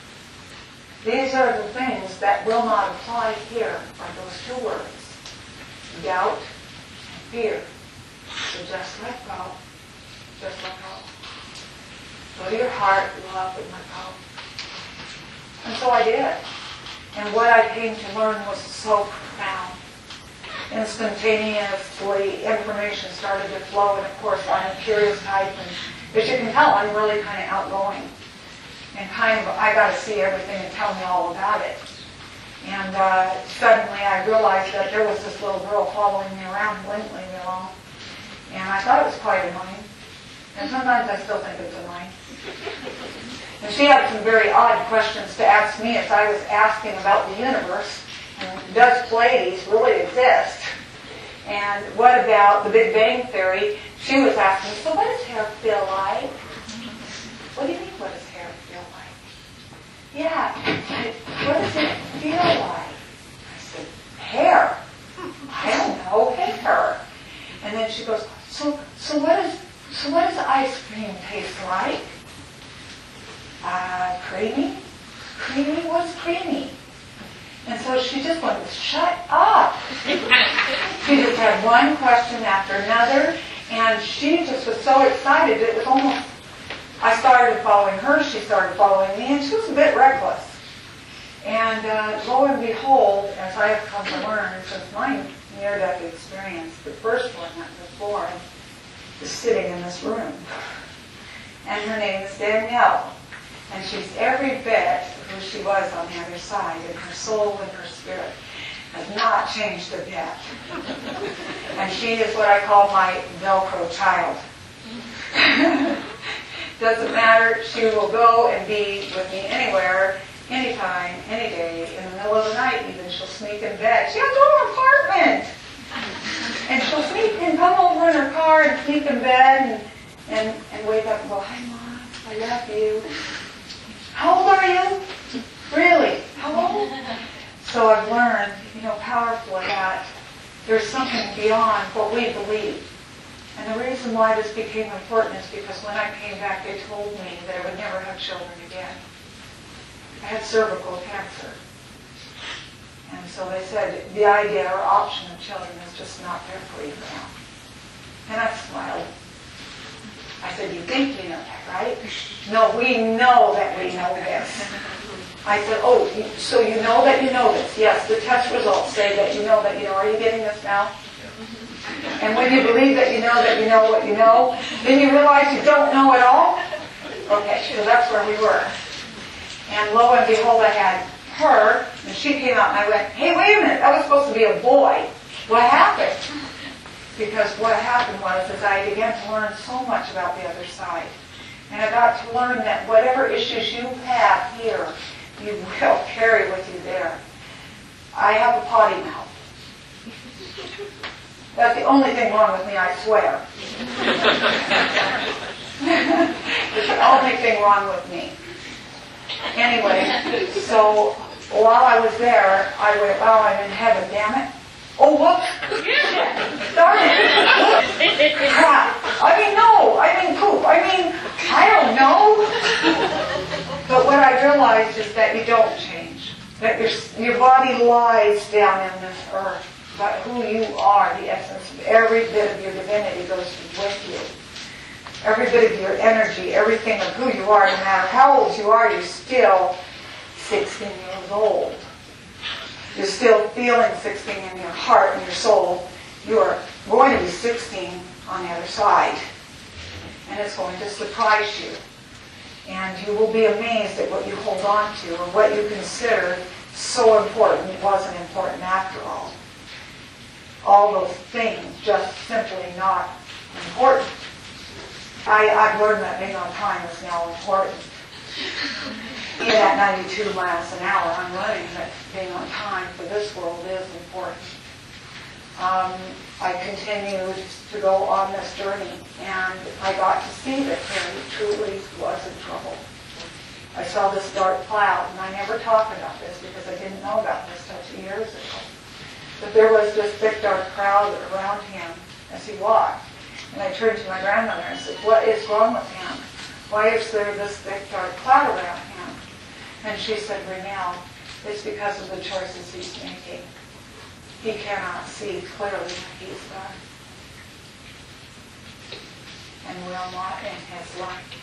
These are the things that will not apply here are those two words. Doubt and fear. So just let go. Just let go. Go to your heart, love, and let go. And so I did. And what I came to learn was so profound. Instantaneously, information started to flow, and of course I'm a curious type, and as you can tell, I'm really kind of outgoing. And I got to see everything and tell me all about it. And suddenly I realized that there was this little girl following me around, wouldn't leave me alone. And I thought it was quite annoying. And sometimes I still think it's annoying. And she had some very odd questions to ask me as I was asking about the universe. And does Pleiades really exist? And what about the Big Bang Theory? She was asking, so what does hair feel like? What do you mean, what does hair feel like? Yeah, what does it feel like? I said, hair. I don't know, hair. And then she goes, so what does ice cream taste like? Creamy? Creamy? What's creamy? And so she just went, shut up. She just had one question after another, and she just was so excited. It was almost, I started following her, she started following me, and she was a bit reckless. And lo and behold, as I have come to learn since my near-death experience, the first one that was born is sitting in this room. And her name is Danielle. And she's every bit who she was on the other side, and her soul and her spirit has not changed a bit. And she is what I call my Velcro child. Doesn't matter, she will go and be with me anywhere, anytime, any day, in the middle of the night even. She'll sneak in bed. She has her own apartment! And she'll sneak and come over in her car and sneak in bed and wake up and go, hi Mom, I love you. How old are you? Really? How old? So I've learned, powerfully that there's something beyond what we believe. And the reason why this became important is because when I came back, they told me that I would never have children again. I had cervical cancer. And so they said the idea or option of children is just not there for you now. And I smiled. I said, you think you know that, right? No, we know that we know this. I said, oh, so you know that you know this? Yes, the test results say that you know that you know. Are you getting this now? And when you believe that you know what you know, then you realize you don't know it all? Okay, so that's where we were. And lo and behold, I had her, and she came out, and I went, hey, wait a minute, that was supposed to be a boy. What happened? Because what happened was, as I began to learn so much about the other side, And I got to learn that whatever issues you have here, you will carry with you there. I have a potty mouth. That's the only thing wrong with me, I swear. It's the only thing wrong with me. Anyway, so while I was there, I went, oh, I'm in heaven, damn it. Oh, whoops. Darn it. Crap. Poop. I don't know. But what I realized is that you don't change. That your body lies down in this earth. But who you are, the essence of every bit of your divinity goes with you. Every bit of your energy, everything of who you are, no matter how old you are, you're still 16 years old. You're still feeling 16 in your heart and your soul. You're going to be 16 on the other side. And it's going to surprise you. And you will be amazed at what you hold on to or what you consider so important wasn't important after all. All those things just simply not important. I've learned that being on time is now important. Even at 92 miles an hour, I'm learning that being on time for this world is important. I continued to go on this journey, and I got to see that Terry truly was in trouble. I saw this dark cloud, and I never talked about this because I didn't know about this till 2 years ago. But there was this big dark crowd around him as he walked. And I turned to my grandmother and said, what is wrong with him? Why is there this big dark cloud around him? And she said, Renelle, it's because of the choices he's making. He cannot see clearly what he's done. And will not in his life.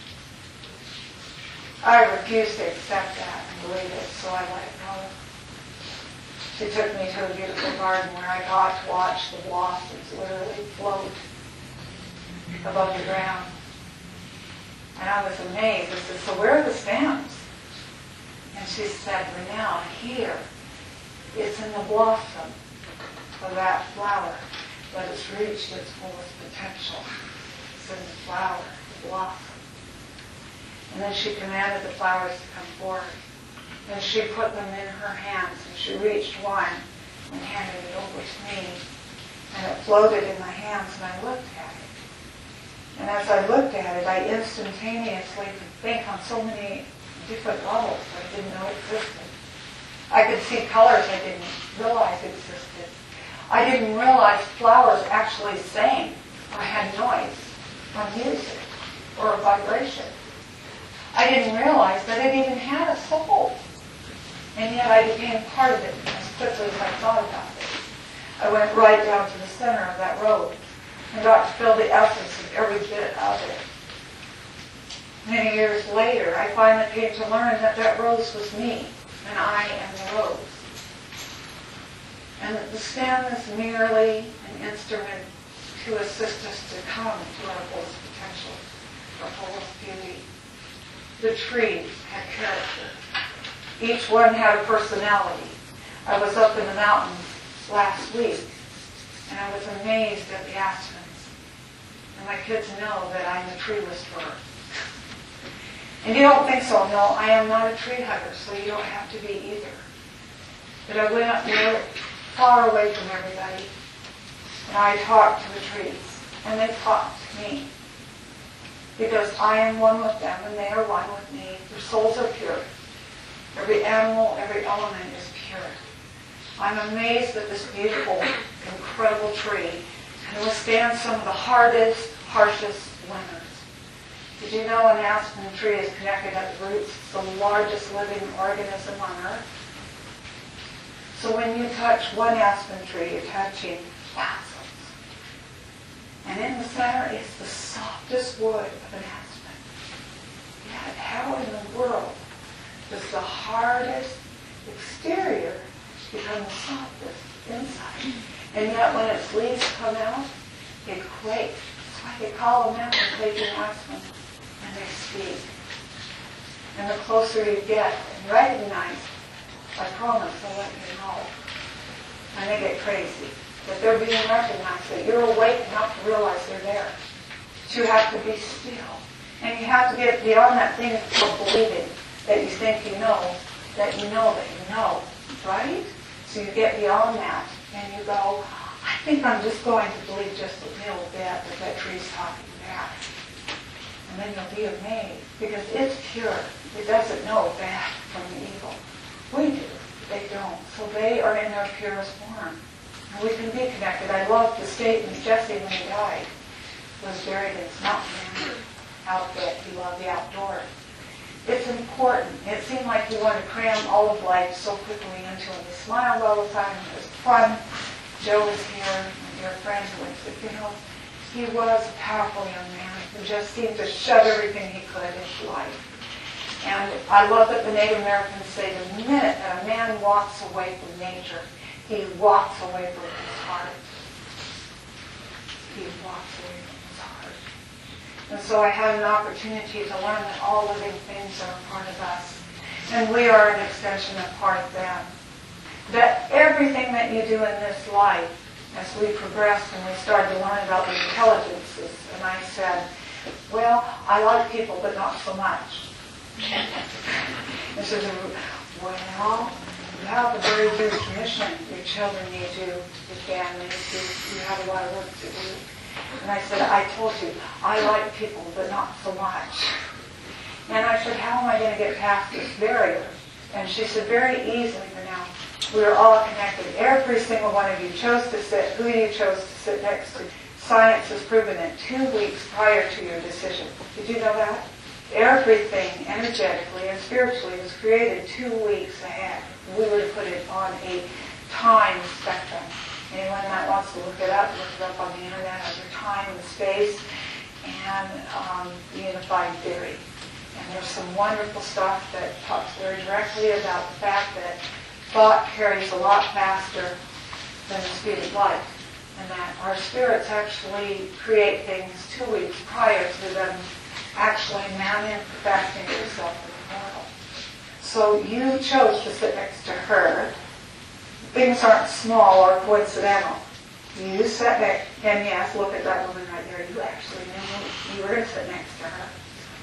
I refused to accept that and believe it, so I let it go. She took me to a beautiful garden where I got to watch the blossoms literally float above the ground. And I was amazed. I said, so where are the stems? And she said, Renelle, here, it's in the blossom of that flower that has reached its fullest potential. It's in the flower, the blossom. And then she commanded the flowers to come forth. And she put them in her hands, and she reached one and handed it over to me. And it floated in my hands, and I looked at it. And as I looked at it, I instantaneously could think on so many different levels I didn't know existed. I could see colors I didn't realize existed. I didn't realize flowers actually sang or had noise or music or a vibration. I didn't realize that it even had a soul. And yet I became part of it as quickly as I thought about it. I went right down to the center of that road and got to feel the essence of every bit of it. Many years later, I finally came to learn that that rose was me, and I am the rose. And that the stem is merely an instrument to assist us to come to our fullest potential, our fullest beauty. The trees had character. Each one had a personality. I was up in the mountains last week, and I was amazed at the aspens. And my kids know that I'm the tree whisperer. And you don't think so? No, I am not a tree hugger, so you don't have to be either. But I went up there, far away from everybody, and I talked to the trees, and they talked to me. Because I am one with them, and they are one with me. Their souls are pure. Every animal, every element is pure. I'm amazed that this beautiful, incredible tree can withstand some of the hardest, harshest winters. Did you know an aspen tree is connected at the roots? It's the largest living organism on earth. So when you touch one aspen tree, you're touching thousands. And in the center is the softest wood of an aspen. Yet how in the world does the hardest exterior become the softest inside? And yet when its leaves come out, they quake. That's why they call them out when quaking aspens. And they speak. And the closer you get and recognize, I promise I'll let you know. And they get crazy. That they're being recognized, that you're awake enough to realize they're there. But you have to be still And you have to get beyond that thing of believing that you think you know, that you know that you know, right? So you get beyond that, and you go, I think I'm just going to believe just a little bit that tree's talking back. And then you'll be amazed, because it's pure. It doesn't know bad from evil. We do. They don't. So they are in their purest form. And we can be connected. I love the statement Jesse, when he died, was buried in this mountain man outfit. He loved the outdoors. It's important. It seemed like he wanted to cram all of life so quickly into him. He smiled all the time. It was fun. Joe was here, my dear friend, who went to the funeral. He was a powerful young man who just seemed to shove everything he could into life. And I love that the Native Americans say the minute that a man walks away from nature, he walks away from his heart. He walks away from his heart. And so I had an opportunity to learn that all living things are a part of us. And we are an extension of part of them. That everything that you do in this life, as we progressed and we started to learn about the intelligences, and I said, well, I like people, but not so much. And so, well, you have a very huge mission. Your children need you, your family needs you. You have a lot of work to do. And I said, I told you, I like people, but not so much. And I said, how am I going to get past this barrier? And she said, very easily for now. We are all connected. Every single one of you chose to sit, who you chose to sit next to. Science has proven it 2 weeks prior to your decision. Did you know that? Everything energetically and spiritually was created 2 weeks ahead. We would put it on a time spectrum. Anyone that wants to look it up on the internet, under time and space, and the unified theory. And there's some wonderful stuff that talks very directly about the fact that thought carries a lot faster than the speed of light. And that our spirits actually create things 2 weeks prior to them actually manifesting itself in the world. So you chose to sit next to her. Things aren't small or coincidental. You sat next, and yes, look at that woman right there. You actually knew you were going to sit next to her.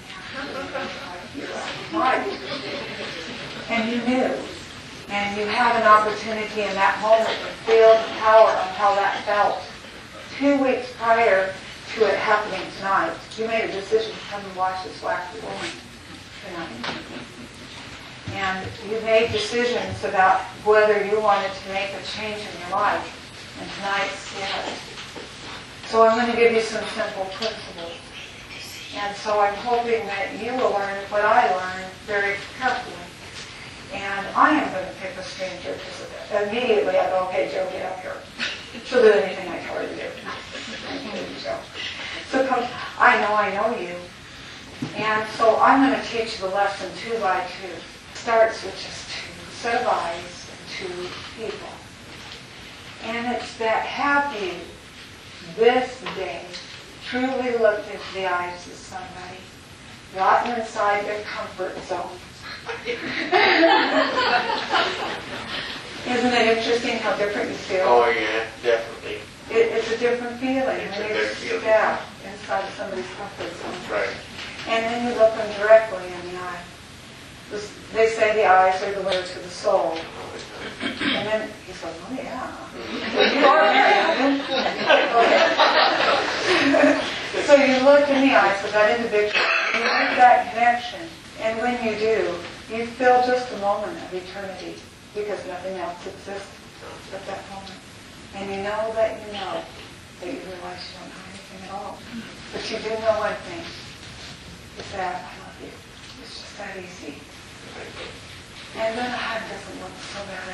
And you knew. And you had an opportunity in that moment to feel the power of how that felt. 2 weeks prior to it happening tonight, you made a decision to come and watch this waxy woman tonight. And you made decisions about whether you wanted to make a change in your life. And tonight's it. So I'm going to give you some simple principles. And so I'm hoping that you will learn what I learned very carefully. And I am going to pick a stranger because immediately I go, okay, Joe, get up here. She'll do anything I tell her to do. So come, I know you. And so I'm going to teach you the lesson 2 by 2. It starts with just 2 set of eyes and 2 people. And it's that have you this day truly looked into the eyes of somebody, gotten inside their comfort zone. Isn't it interesting how different you feel? Oh yeah, definitely. It's a different feeling It's a when good you feeling. step inside of somebody's comfort zone. Right. And then you look them directly in the eye. They say the eyes are the window to the soul. And then he says, oh yeah. You are Miriam. So you look in the eyes of that individual, you make that connection, and when you do, you feel just a moment of eternity, because nothing else exists at that moment. And you know that you realize you don't know anything at all. But you do know one thing, is that I love you. It's just that easy. And then the hug doesn't look so bad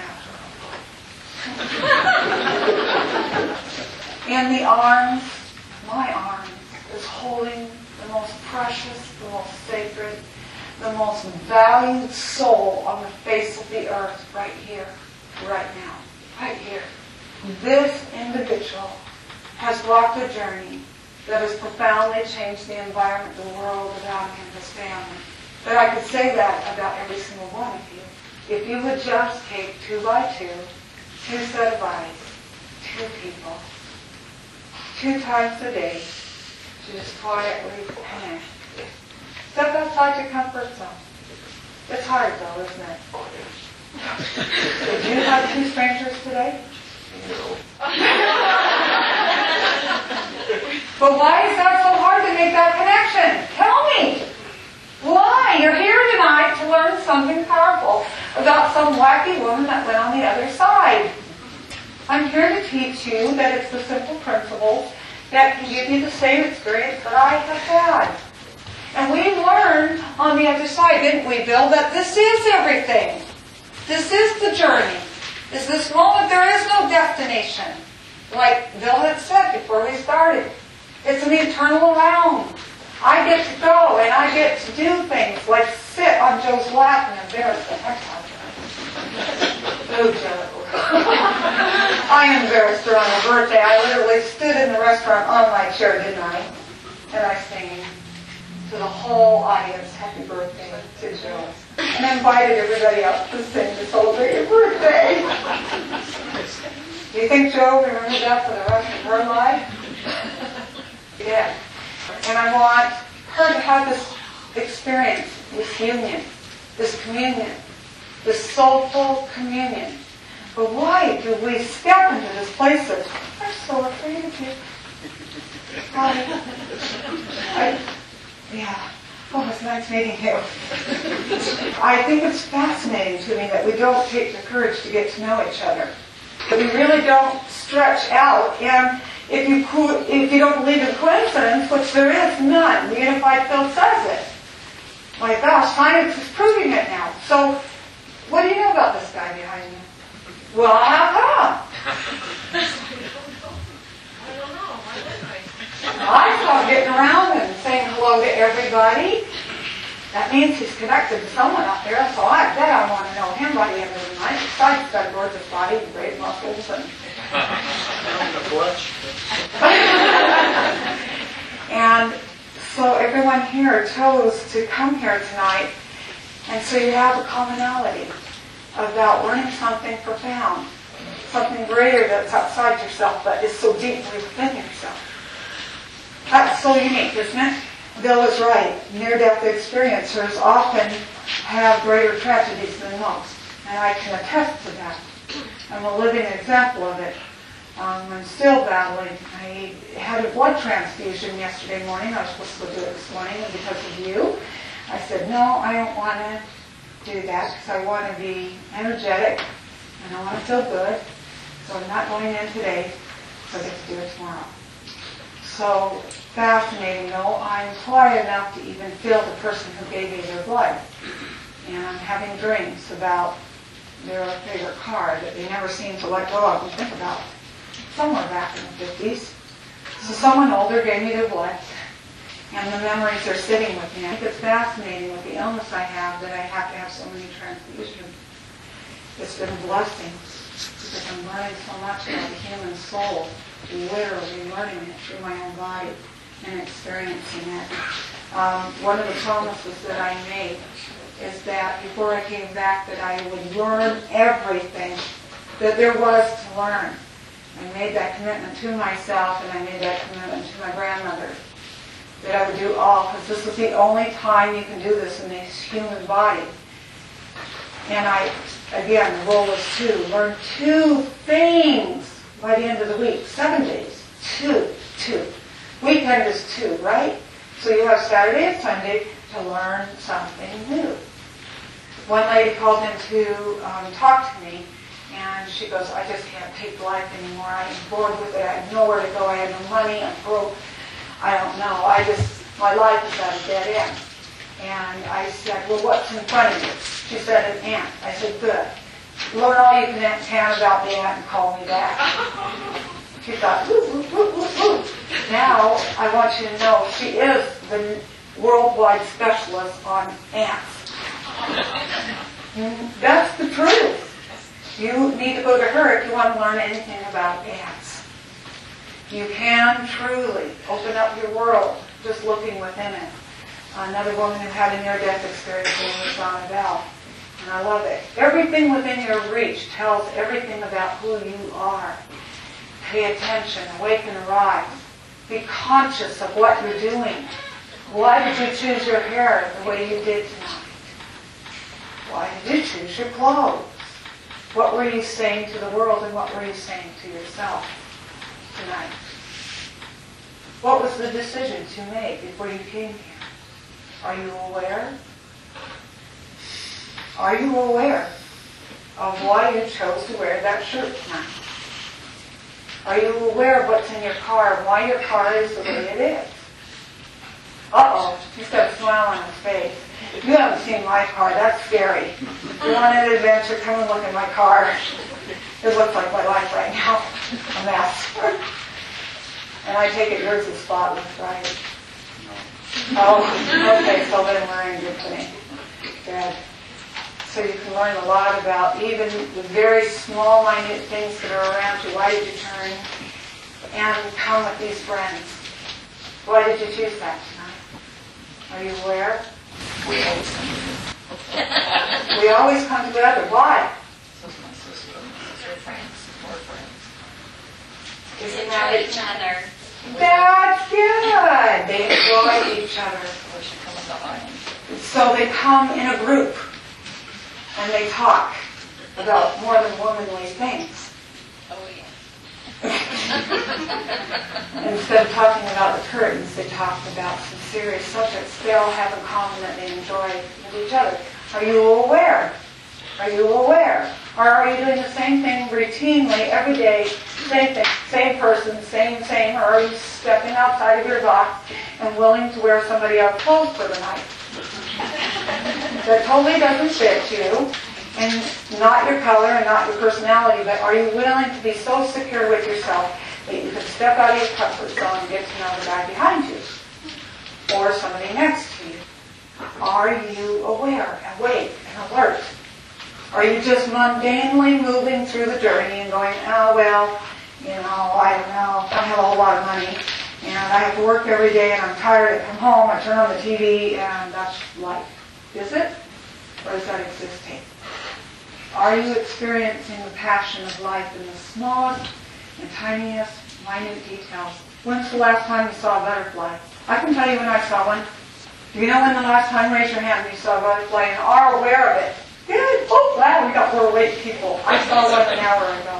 after all. And the arms, my arms, is holding the most precious, the most sacred, the most valued soul on the face of the earth right here, right now, right here. This individual has walked a journey that has profoundly changed the environment, the world around him, his family. But I could say that about every single one of you. If you would just take 2 by 2, 2 set of eyes, 2 people, 2 times a day, to just quietly connect Step outside your comfort zone. It's hard though, isn't it? Did you have 2 strangers today? No. But why is that so hard to make that connection? Tell me. Why? You're here tonight to learn something powerful about some wacky woman that went on the other side. I'm here to teach you that it's the simple principles that can give you the same experience that I have had. And we learned on the other side, didn't we, Bill, that this is everything. This is the journey. Is this moment, there is no destination. Like Bill had said before we started. It's an eternal round. I get to go and I get to do things like sit on Joe's lap and embarrass the heck out of her. Oh, Joe. I embarrassed her on her birthday. I literally stood in the restaurant on my chair, didn't I? And I sang to the whole audience, happy birthday to Joe. And invited everybody else to sing to celebrate your birthday. Do you think Joe remembers that for the rest of her life? Yeah. And I want her to have this experience, this union, this communion, this soulful communion. But why do we step into this place of, I'm so afraid of you. Yeah. Oh, it's nice meeting you. I think it's fascinating to me that we don't take the courage to get to know each other. That we really don't stretch out. And if you don't believe in coincidence, which there is none, the Unified Field says it. My gosh, science is proving it now. So, what do you know about this guy behind you? Well, how come? I don't know. I saw getting around and saying hello to everybody. That means he's connected to someone out there, so I bet I want to know him by the end of the night. Besides, he's got a gorgeous body and great muscles. And so everyone here chose to come here tonight, and so you have a commonality about learning something profound, something greater that's outside yourself but is so deeply within yourself. That's so unique, isn't it? Bill is right. Near-death experiencers often have greater tragedies than most, and I can attest to that. I'm a living example of it. I'm still battling. I had a blood transfusion yesterday morning. I was supposed to go do it this morning, and because of you, I said, no, I don't want to do that because I want to be energetic and I want to feel good. So I'm not going in today, so I get to do it tomorrow. So fascinating, though. I'm quiet enough to even feel the person who gave me their blood. And I'm having dreams about their favorite car that they never seem to let go of and think about. Somewhere back in the 50s. So someone older gave me their blood, and the memories are sitting with me. I think it's fascinating with the illness I have that I have to have so many transfusions. It's been a blessing because I'm learning so much about the human soul, literally learning it through my own body and experiencing it. One of the promises that I made is that before I came back that I would learn everything that there was to learn. I made that commitment to myself, and I made that commitment to my grandmother, that I would do all, because this is the only time you can do this in this human body. And again, the goal was to learn 2 things by the end of the week, 7 days, 2. Weekend is 2, right? So you have Saturday and Sunday to learn something new. One lady called in to talk to me, and she goes, I just can't take life anymore. I'm bored with it. I have nowhere to go. I have no money. I'm broke. I don't know. My life is at a dead end. And I said, well, what's in front of you? She said, an ant. I said, good. Learn all you can about the ant and call me back. She thought, woo. Now, I want you to know she is the worldwide specialist on ants. That's the truth. You need to go to her if you want to learn anything about ants. You can truly open up your world just looking within it. Another woman who had a near-death experience was Donna Bell. And I love it. Everything within your reach tells everything about who you are. Pay attention, awaken, arise. Be conscious of what you're doing. Why did you choose your hair the way you did tonight? Why did you choose your clothes? What were you saying to the world and what were you saying to yourself tonight? What was the decision you made before you came here? Are you aware? Are you aware of why you chose to wear that shirt tonight? Are you aware of what's in your car and why your car is the way it is? Uh-oh, he's got a smile on his face. You haven't seen my car, that's scary. If you want an adventure, come and look at my car. It looks like my life right now. A mess. And I take it yours is spotless, right? Oh, okay, so then we're in good company. Good. So you can learn a lot about even the very small, minute things that are around you. Why did you turn and come with these friends? Why did you choose that tonight? Are you aware? We always come together. We always come together. Why? So is my sister. We're friends. We're friends. Isn't that Enjoy each other. That's good. They enjoy each other. We should come behind. So they come in a group and they talk about more than womanly things. Oh, yeah. Instead of talking about the curtains, they talk about some serious subjects they all have in common that they enjoy with each other. Are you aware? Are you aware? Or are you doing the same thing routinely every day, same thing, same person, same, or are you stepping outside of your box and willing to wear somebody else's clothes for the night? That totally doesn't fit you, and not your color and not your personality, but are you willing to be so secure with yourself that you can step out of your comfort zone and get to know the guy behind you or somebody next to you? Are you aware, awake, and alert? Are you just mundanely moving through the journey and going, oh, well, I don't know, I don't have a whole lot of money, and I have to work every day, and I'm tired, I come home, I turn on the TV, and that's life. Is it? Or is that existing? Are you experiencing the passion of life in the smallest and tiniest, minute details? When's the last time you saw a butterfly? I can tell you when I saw one. Do you know when the last time? Raise your hand when you saw a butterfly and are aware of it. Good. Oh, glad we got more awake people. I saw one an hour ago.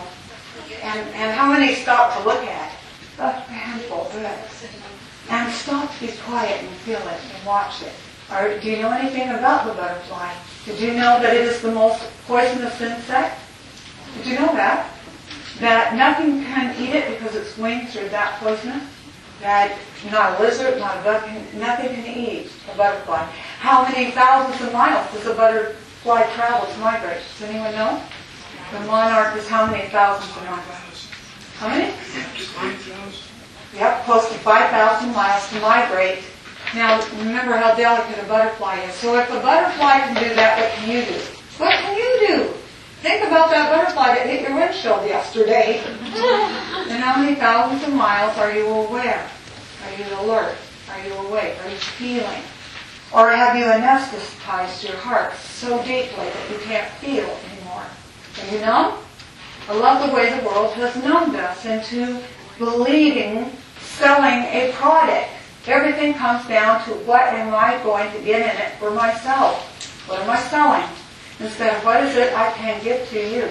And how many stopped to look at it? A handful. Good. And stop to be quiet and feel it and watch it. Or do you know anything about the butterfly? Did you know that it is the most poisonous insect? Did you know that? That nothing can eat it because its wings are that poisonous? That not a lizard, not a bug, nothing can eat a butterfly. How many thousands of miles does a butterfly travel to migrate? Does anyone know? The monarch is how many thousands of miles? How many? 5,000. Yep, close to 5,000 miles to migrate. Now, remember how delicate a butterfly is. So if a butterfly can do that, what can you do? What can you do? Think about that butterfly that hit your windshield yesterday. And how many thousands of miles are you aware? Are you alert? Are you awake? Are you feeling? Or have you anesthetized your heart so deeply that you can't feel anymore? Are you numb? I love the way the world has numbed us into believing, selling a product. Everything comes down to what am I going to get in it for myself? What am I selling? Instead of what is it I can give to you?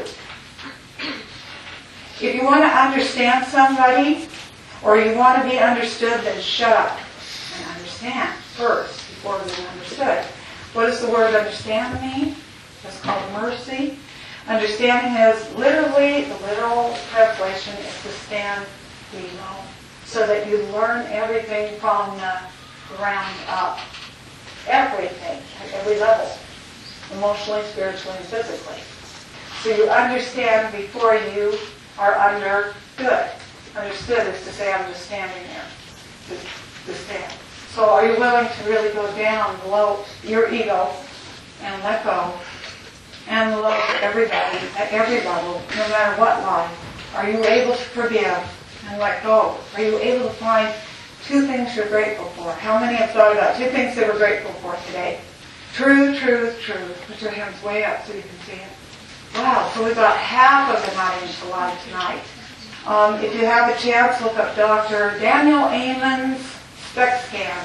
If you want to understand somebody or you want to be understood, then shut up and understand first before being understood. What does the word understand mean? It's called mercy. Understanding is literally, the literal translation is to stand below, so that you learn everything from the ground up. Everything, at every level. Emotionally, spiritually, and physically. So you understand before you are understood. Understood is to say, I'm just standing there. To stand. So are you willing to really go down below your ego and let go and love everybody at every level, no matter what life? Are you able to forgive and let go? Are you able to find 2 things you're grateful for? How many have thought about 2 things they were grateful for today? Truth, truth, truth. Put your hands way up so you can see it. Wow, so we've got half of the audience alive tonight. If you have a chance, look up Dr. Daniel Amen's SPECT scans.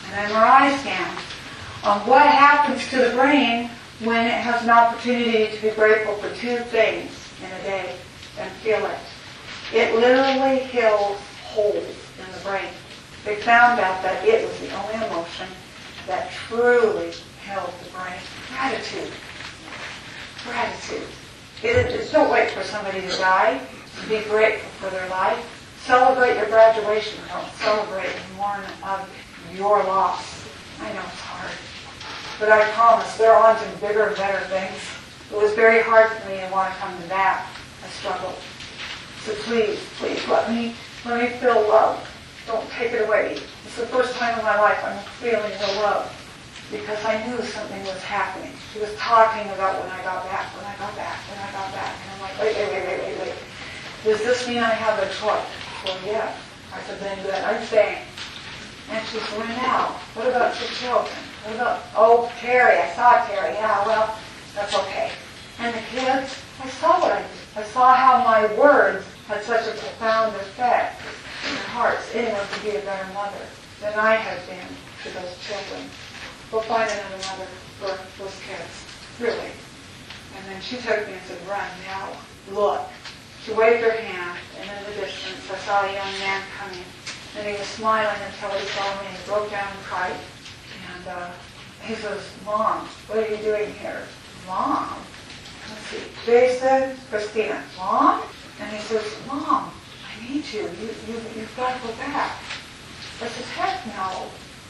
an MRI scan on what happens to the brain when it has an opportunity to be grateful for two things in a day and feel it. It literally heals holes in the brain. They found out that it was the only emotion that truly healed the brain. Gratitude. Gratitude. Don't wait for somebody to die to be grateful for their life. Celebrate your graduation. Don't celebrate and mourn of your loss. I know it's hard. But I promise they're on to bigger and better things. It was very hard for me to want to come to that. I struggled. So please let me feel love. Don't take it away. It's the first time in my life I'm feeling the love because I knew something was happening. She was talking about when I got back. And I'm like, wait. Does this mean I have a choice? Well, yeah. I said, then good. I'm staying. And she said, now, what about your children? What about, Terry, I saw Terry. Yeah, well, that's okay. And the kids, I saw what I did. I saw how my words had such a profound effect in their hearts. Anyone could be a better mother than I have been to those children. We'll find another mother for those kids. Really. And then she took me and said, run now. Look. She waved her hand, and in the distance I saw a young man coming. And he was smiling until he saw me, and he broke down and cried. And he says, Mom, what are you doing here? Mom? Let's see. Jason, Christina. Mom? And he says, Mom, I need you. You've got to go back. I said, heck no.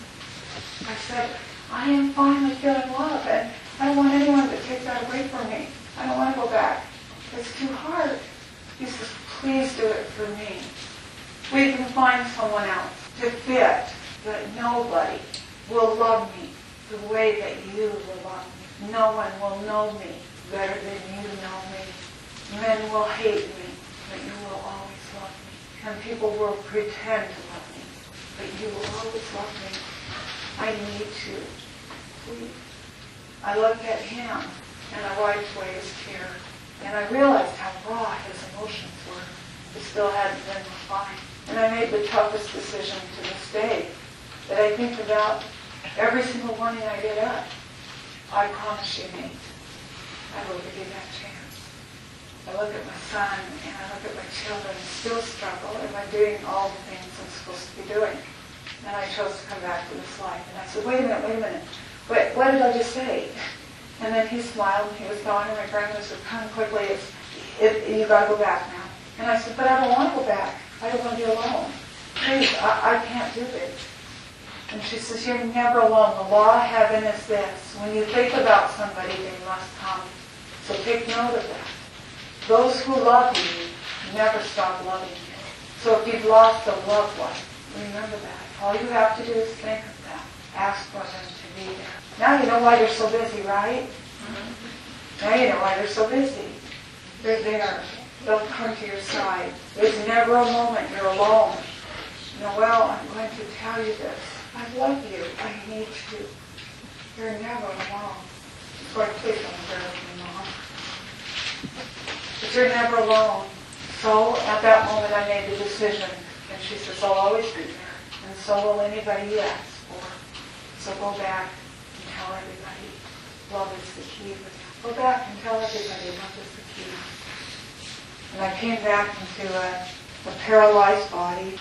I said, I am finally feeling love, and I don't want anyone to take that away from me. I don't want to go back. It's too hard. He says, please do it for me. We can find someone else to fit, but nobody will love me the way that you will love me. No one will know me better than you know me. Men will hate me, but you will always love me. And people will pretend to love me, but you will always love me. I need to. Please. I looked at him, and I wiped away his tear, and I realized how raw his emotions were. He still hadn't been refined. And I made the toughest decision to this day that I think about every single morning I get up. I promise you, Nate, I will give you that chance. I look at my son and I look at my children and still struggle. Am I doing all the things I'm supposed to be doing? And I chose to come back to this life. And I said, wait a minute. What did I just say? And then he smiled and he was gone, and my grandmother said, come quickly, you got to go back now. And I said, but I don't want to go back. I don't want to be alone. Please, I can't do this. And she says, you're never alone. The law of heaven is this. When you think about somebody, they must come. So take note of that. Those who love you never stop loving you. So if you've lost a loved one, remember that. All you have to do is think of that. Ask for them to be there. Now you know why they're so busy, right? Mm-hmm. Now you know why they're so busy. They're there. They'll come to your side. There's never a moment you're alone. Noelle, I'm going to tell you this. I love you. I need you. You're never alone. Lord, please don't embarrass me, Mom. But you're never alone. So at that moment I made the decision. And she says, I'll always be there. And so will anybody you ask for. So go back and tell everybody love is the key. Go back and tell everybody love is the key. And I came back into a paralyzed body.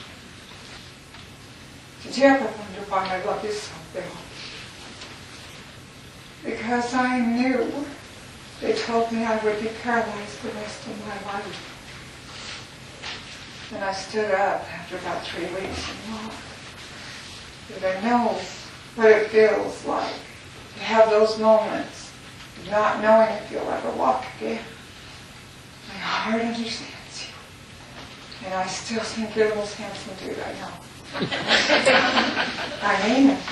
Did you ever wonder why I love you so, Bill? Because I knew they told me I would be paralyzed the rest of my life. And I stood up after about 3 weeks and walked. Because I know what it feels like to have those moments of not knowing if you'll ever walk again. My heart understands you. And I still think you're the most handsome dude I know. I mean it.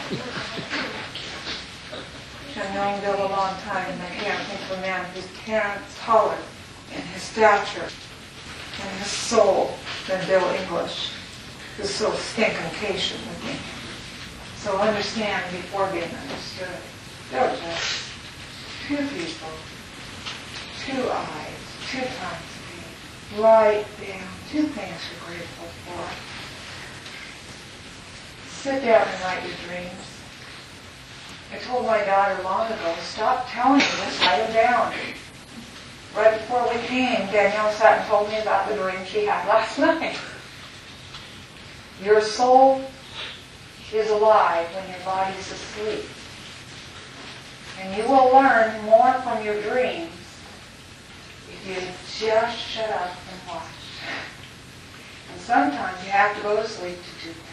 I've known Bill a long time, and I can't think of a man who's taller in his stature and his soul than Bill English, who's so stinking patient with me. So understand before being understood. There were just 2 people, 2 eyes, 2 times me. Write down 2 things you're grateful for. Sit down and write your dreams. I told my daughter long ago, stop telling me this, write them down. Right before we came, Danielle sat and told me about the dream she had last night. Your soul is alive when your body is asleep. And you will learn more from your dreams if you just shut up and watch. And sometimes you have to go to sleep to do that.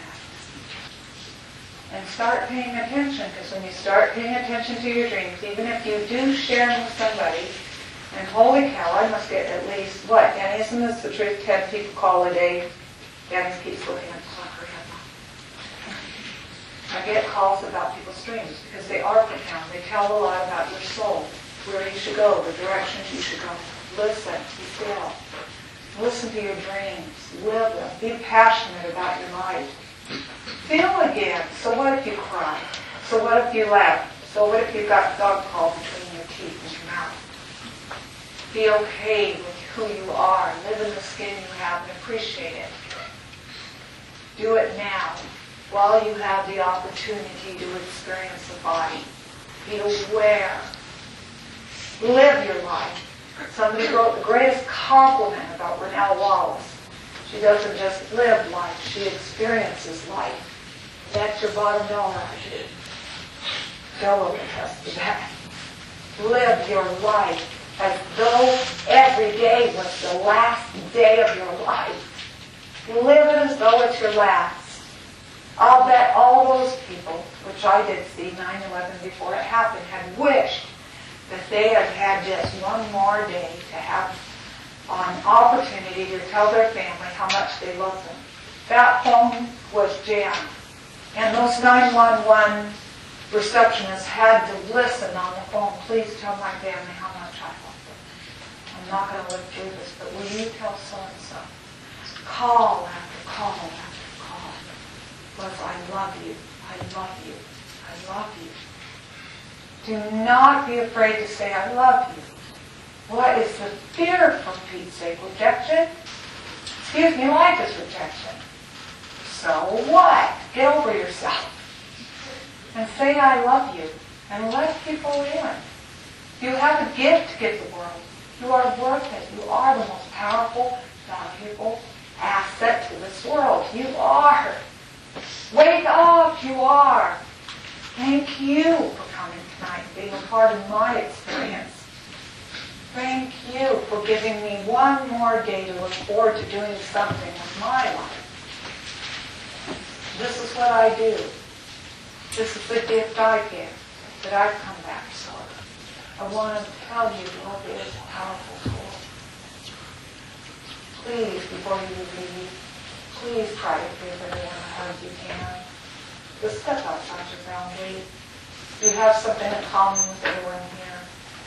And start paying attention, because when you start paying attention to your dreams, even if you do share them with somebody, and holy cow, I must get at least, what, Danny, isn't this the truth, 10 people call a day? Danny keeps looking at the clock. I get calls about people's dreams because they are profound. They tell a lot about your soul, where you should go, the directions you should go. Listen, be still. Listen to your dreams. Live them. Be passionate about your life. Feel again. So what if you cry? So what if you laugh? So what if you've got dog call between your teeth and your mouth? Be okay with who you are. Live in the skin you have and appreciate it. Do it now, while you have the opportunity to experience the body. Be aware. Live your life. Somebody wrote the greatest compliment about Renelle Wallace. She doesn't just live life, she experiences life. That's your bottom dollar. Joe will attest to that. Live your life as though every day was the last day of your life. Live it as though it's your last. I'll bet all those people, which I did see 9/11 before it happened, had wished that they had had just one more day to have an opportunity to tell their family how much they loved them. That phone was jammed. And those 911 receptionists had to listen on the phone. Please tell my family how much I love them. I'm not going to live through this, but will you tell so-and-so? Call after call after call. Was I love you, I love you, I love you. Do not be afraid to say, I love you. What is the fear, for Pete's sake? Rejection? Excuse me, life is rejection. So what? Get over yourself. And say, I love you. And let people in. You have a gift to give the world. You are worth it. You are the most powerful, valuable asset to this world. You are. Wake up, you are. Thank you for coming tonight and being a part of my experience. Thank you for giving me one more day to look forward to doing something with my life. This is what I do. This is the gift I give, that I've come back for. I want to tell you love is a powerful tool. Please, before you leave, please try to give everyone a hug you can. Just step outside your boundary. You have something in common with everyone here.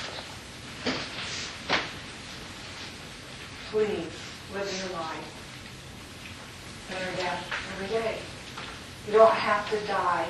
Please, live your life. Better death every day. You don't have to die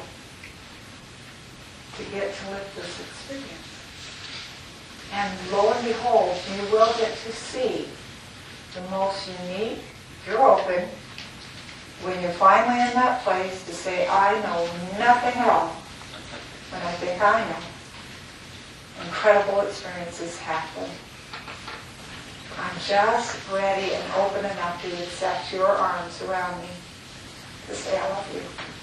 to get to live this experience. And lo and behold, you will get to see the most unique, if you're open, when you're finally in that place to say, I know nothing at all, when I think I know. Incredible experiences happen. I'm just ready and open enough to accept your arms around me to say I love you.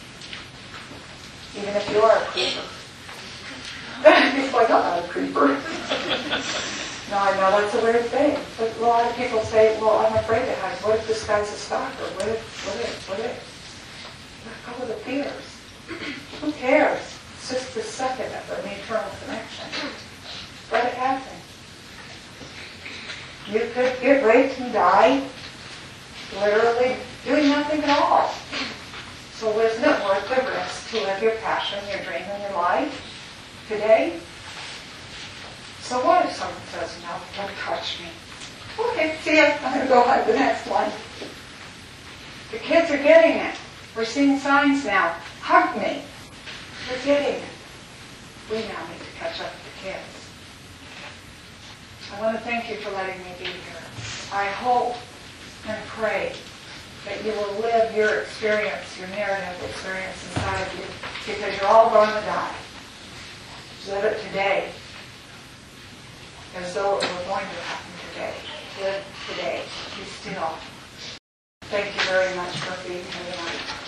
Even if you are a creeper. It's like, I'm not a creeper. No, I know that's a weird thing. But a lot of people say, well, I'm afraid to hug. What if this guy's a stalker? What if? Let go of the fears. Who cares? It's just the second of an eternal connection. Let it happen. You could get raped and die literally doing nothing at all. So isn't it worth the risk to live your passion, your dream, and your life today? So what if someone says, no, don't touch me? Okay, see ya. I'm going to go hug the next one. The kids are getting it. We're seeing signs now. Hug me. We're getting it. We now need to catch up with the kids. I want to thank you for letting me be here. I hope and pray that you will live your experience, your narrative experience inside of you, because you're all going to die. Live it today, as though it were going to happen today. Live today. Be still. Thank you very much for being here tonight.